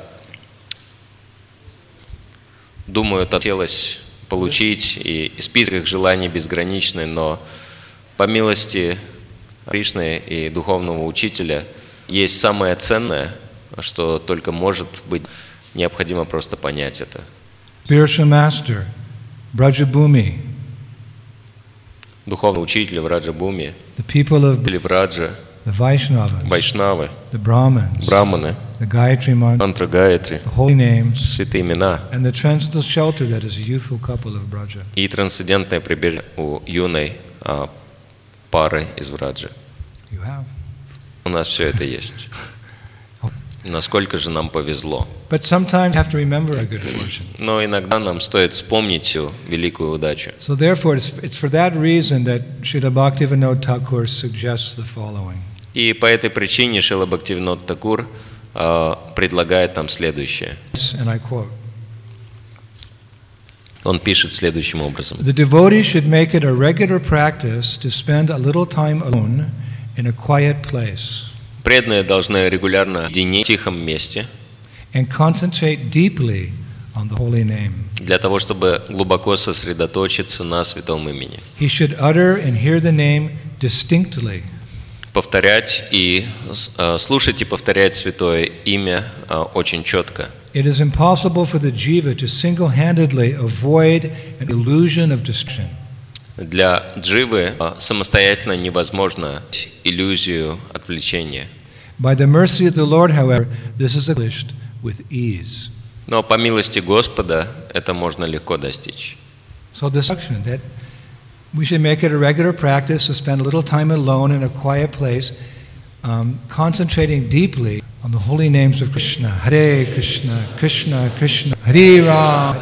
думают, хотелось получить, и список их желаний безграничный, но по милости Кришны и духовного учителя есть самое ценное, что только может быть, необходимо просто понять это. Spiritual master, Brajabhumi, Духовный учитель Враджабхуми, the people of или Враджа, the Vaishnavas, Вайшнавы, the Brahmins, Браманы, the Gayatri Mantra, Мантра Гаятри, the holy names, святые имена and the transcendental shelter that is a youthful couple of Braja. и трансцендентное прибежище у юной а, пары из Враджа. You have. У нас все это есть. Насколько же нам повезло. But sometimes you have to remember a good fortune. Но иногда нам стоит вспомнить всю великую удачу. So therefore, it's, it's for that reason that Srila Bhaktivinoda Thakur suggests the following. И по этой причине Шрила Бхактивинода Такур э, предлагает там следующее. And I quote, Он пишет следующим образом. "The devotee should make it a regular practice to spend a little time alone in a quiet place Преданные должны регулярно уединиться в тихом месте and concentrate deeply on the holy name. для того, чтобы глубоко сосредоточиться на святом имени. He should utter and hear the name distinctly, Повторять и э, слушать и повторять святое имя э, очень четко. It is impossible for the jiva to single-handedly avoid an illusion of destruction. Для дживы э, самостоятельно невозможно иллюзию отвлечения. By the mercy of the Lord, however, this is accomplished with ease. Но по милости Господа это можно легко достичь. So this instruction that we should make it a regular practice to spend a little time alone in a quiet place, um, concentrating deeply on the holy names of Krishna. Hare Krishna, Krishna Krishna, Hare Ram.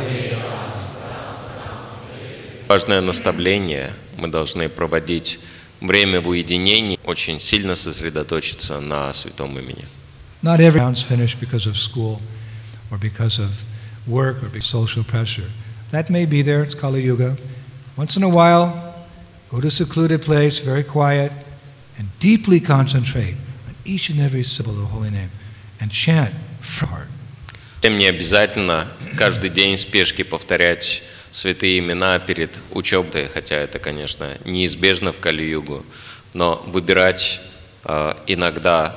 Важное наставление. Мы должны проводить время в уединении, очень сильно сосредоточиться на святом имени. Not every round's finished because of school or because of work or because of social pressure. That may be there, it's Kali Yuga. Once in a while, go to a secluded place, very quiet, and deeply concentrate on each and every syllable of the holy name and chant from heart. Тем не обязательно каждый день в спешке повторять святые имена перед учебой, хотя это, конечно, неизбежно в Кали-югу, но выбирать э, иногда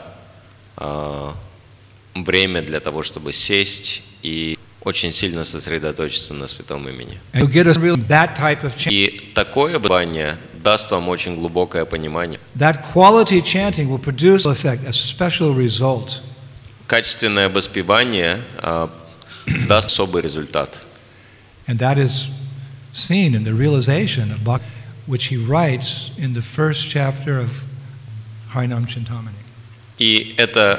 э, время для того, чтобы сесть и очень сильно сосредоточиться на святом имени. And you'll get a real, that type of chant. И такое внимание даст вам очень глубокое понимание. That quality chanting will produce effect, a special result. Качественное воспевание э, даст особый результат. And that is seen in the realization of Bhakti, which he writes in the first chapter of Harinam Chintamani. И это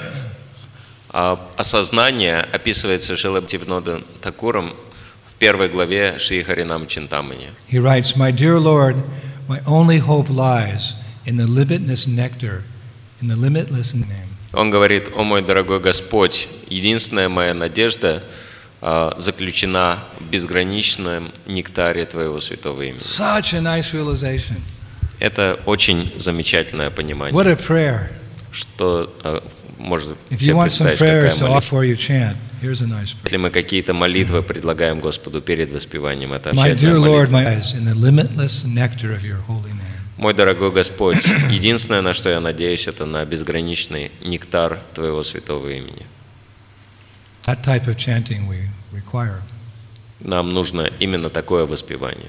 а, осознание описывается Шрилой Бхактивинодом Такуром в первой главе Шри Харинам Чинтамани. He writes, "My dear Lord, my only hope lies in the limitless nectar, in the limitless name." Он говорит: «О мой дорогой Господь, единственная моя надежда а, заключена в безграничном нектаре Твоего святого имени». Such a nice realization. Это очень замечательное понимание, What a prayer. что а, может If все you want some представить, prayers какая to молитва. offer before you chant, here's a nice prayer. Если мы какие-то молитвы предлагаем Господу перед воспеванием, это My общательная dear Lord, молитва. my eyes in the limitless nectar of your holy name. Мой дорогой Господь, единственное, на что я надеюсь, это на безграничный нектар Твоего святого имени. That type of chanting we require. Нам нужно именно такое воспевание.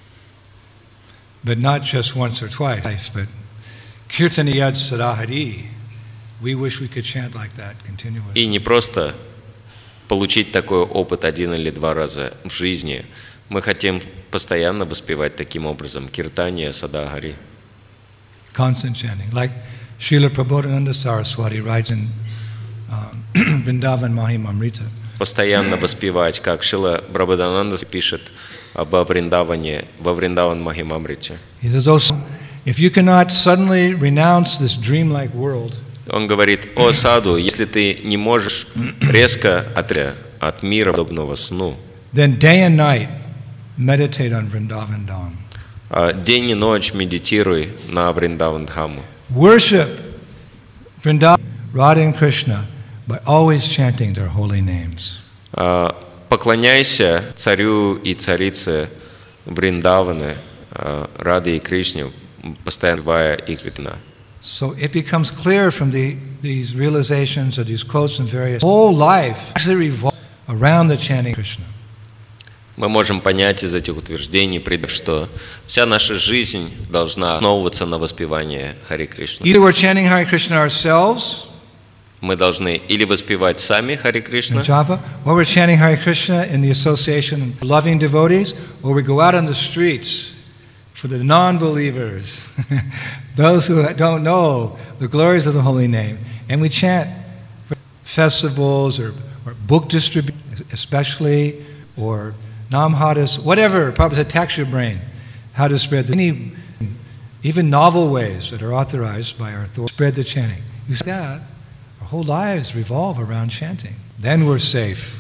But not just once or twice, but Kirtaniyad Sadahari. We wish we could chant like that continuously. И не просто получить такой опыт один или два раза в жизни. Мы хотим постоянно воспевать таким образом Киртания Садагари. Constant chanting. Like Srila Prabodhananda Saraswati writes in um, Vrindavan Mahimamrita. Постоянно воспевать, как Шрила Прабодхананда пишет во Вриндаване, во Вриндаван Махимамрите. He says, "Oh, if you cannot suddenly renounce this dreamlike world, Он говорит: «О саду, если ты не можешь резко отречься от мира, подобного сну, then day and night meditate on Vrindavan Dham. а день и ночь медитируй на Вриндаван-дхаму. Worship Vrindavan, Radha and Krishna by always chanting their holy names." А, Поклоняйся царю и царице Вриндаваны, а, Рады и Кришне, постоянно вая их имена. So it becomes clear from the, these realizations or these quotes and various, whole life actually revolves around the chanting of Krishna. Мы можем понять из этих утверждений, что вся наша жизнь должна основываться на воспевании Хари Кришны. Either we're chanting Hare Krishna ourselves, Мы должны или воспевать сами Хари in Кришна, japa, or we're chanting Hare Krishna in the association of loving devotees, or we go out on the streets for the non-believers, those who don't know the glories of the holy name, and we chant festivals or, or book distribution, especially, or Namhadas, whatever, Prabhupada attacks your brain, how to spread the, any, even novel ways that are authorized by our authority, spread the chanting. You see that, our whole lives revolve around chanting. Then we're safe.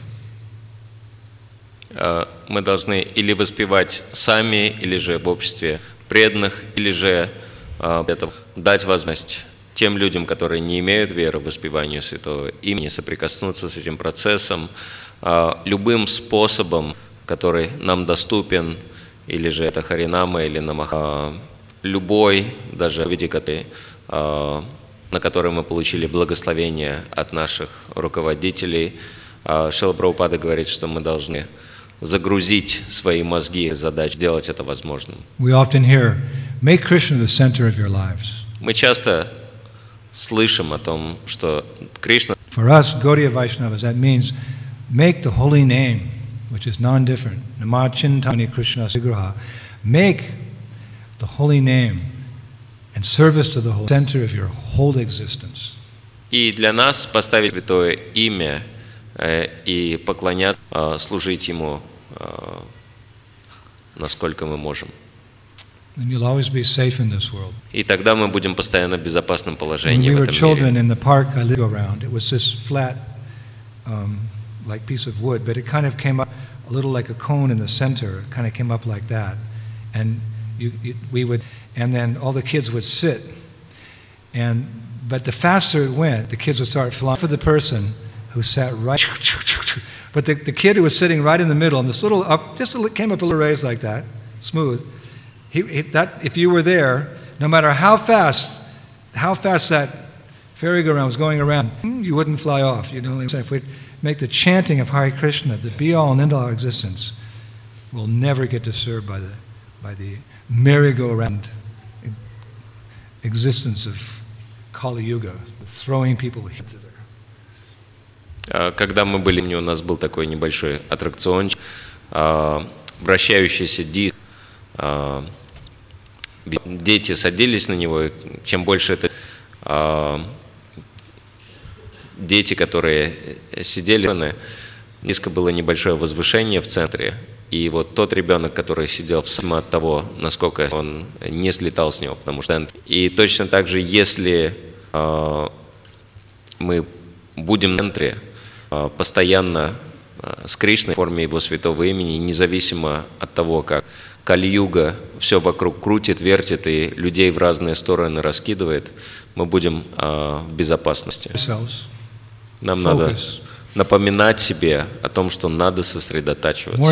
Мы должны или воспевать сами, или же в обществе преданных, или же это, дать возможность тем людям, которые не имеют веры в воспевание святого имени, соприкоснуться с этим процессом любым способом, который нам доступен, или же это Харинама, или Намаха, любой, даже в виде который, на который мы получили благословение от наших руководителей. Шрила Прабхупада говорит, что мы должны загрузить свои мозги и задач, сделать это возможным. We often hear, make Krishna the center of your lives. Мы часто слышим о том, что Кришна. For us, Gaudiya Vaishnavas, that means make the holy name, which is non-different. Nama Chintani Krishna Sigraha. Make the holy name and service to the whole center of your whole existence. И для нас поставить святое имя и поклоняться, служить ему, насколько мы можем. And you'll always be safe in this world. И тогда мы будем постоянно в безопасном положении When we в were этом children мире. in the park I lived around, it was this flat, um, like piece of wood, but it kind of came up a little like a cone in the center. It kind of came up like that, and you, you, we would, and then all the kids would sit, and but the faster it went, the kids would start flying for the person who sat right. But the, the kid who was sitting right in the middle, and this little up, just a, little- came up a little raised like that, smooth. He, if that, if you were there, no matter how fast, how fast that merry-go-round was going around, you wouldn't fly off. You know, if we make the chanting of Hare Krishna the be-all and end-all of our existence, we'll never get disturbed by the by the merry-go-round existence of Kali Yuga, throwing people hither. Когда мы были, у нас был такой небольшой аттракцион, вращающийся диск. Дети садились на него, и чем больше это дети, которые сидели, низко было небольшое возвышение в центре, и вот тот ребенок, который сидел в самом от того, насколько он не слетал с него, потому что и точно так же, если мы будем в центре постоянно с Кришной в форме Его святого имени, независимо от того, как Кали-юга все вокруг крутит, вертит и людей в разные стороны раскидывает, мы будем а, в безопасности. Нам надо напоминать себе о том, что надо сосредотачиваться.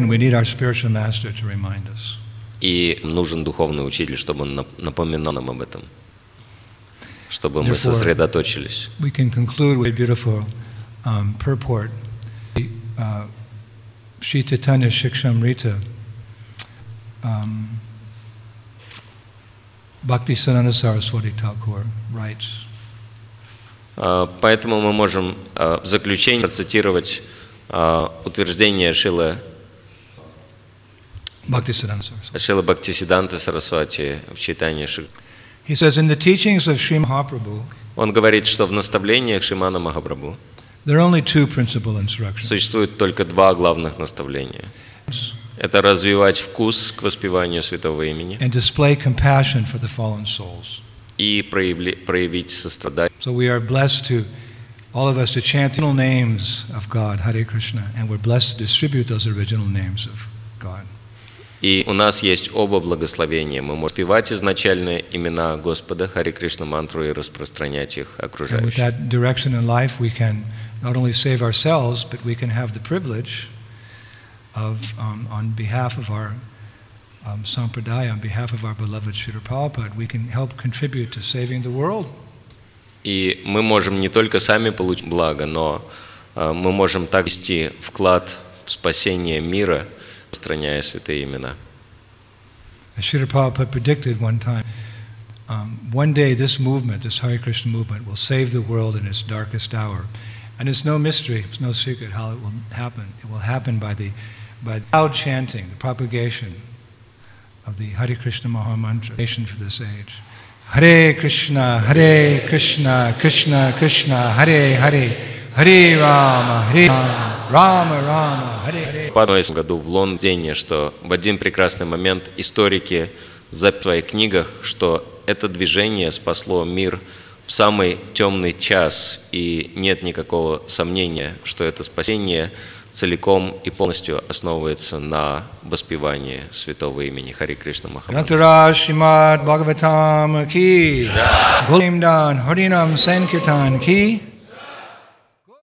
И нужен духовный учитель, чтобы он напоминал нам об этом, чтобы мы сосредоточились. We can conclude with a beautiful um, purport. Uh, Shri Chaitanya Shikshamrita, um, Bhaktisiddhanta Saraswati Thakur writes. Поэтому мы можем в заключение процитировать утверждение Шрилы Бхактисиддханта Сарасвати в читании Шри. He says, in the teachings of Sri Mahaprabhu, он говорит, что в наставлениях Шримана Махапрабху there are only two principal instructions. Существует только два главных наставления. Это развивать вкус к воспеванию святого имени and display compassion for the fallen souls. И проявли, проявить сострадание. So we are blessed to, all of us, to chant the original names of God, Hare Krishna, and we're blessed to distribute those original names of God. И у нас есть оба благословения. Мы можем спевать изначальные имена Господа, Харе Кришна мантру, и распространять их окружающим. And with that direction in life, we can not only save ourselves, but we can have the privilege of, um, on behalf of our um, sampradaya, on behalf of our beloved Srila Prabhupada, we can help contribute to saving the world. И мы можем не только сами получить благо, но uh, мы можем так вести вклад в спасение мира, распространяя святые имена. Srila Prabhupada predicted one time, um, one day this movement, this Hare Krishna movement, will save the world in its darkest hour. And it's no mystery, it's no secret how it will happen. It will happen by the by the loud chanting, the propagation of the Hare Krishna Mahamantra for this age. Hare Krishna, Hare Krishna, Krishna Krishna, Hare Hare, Hare Rama, Hare Rama, Rama Rama, Hare Hare. В одном году в Лондоне, что в один прекрасный момент историки записали в своих книгах, что это движение спасло мир в самый темный час, и нет никакого сомнения, что это спасение целиком и полностью основывается на воспевании святого имени Хари Кришна Махамантра. Grantaraj Srimad Bhagavatam ki, Golimdan Harinam Sankirtan ki.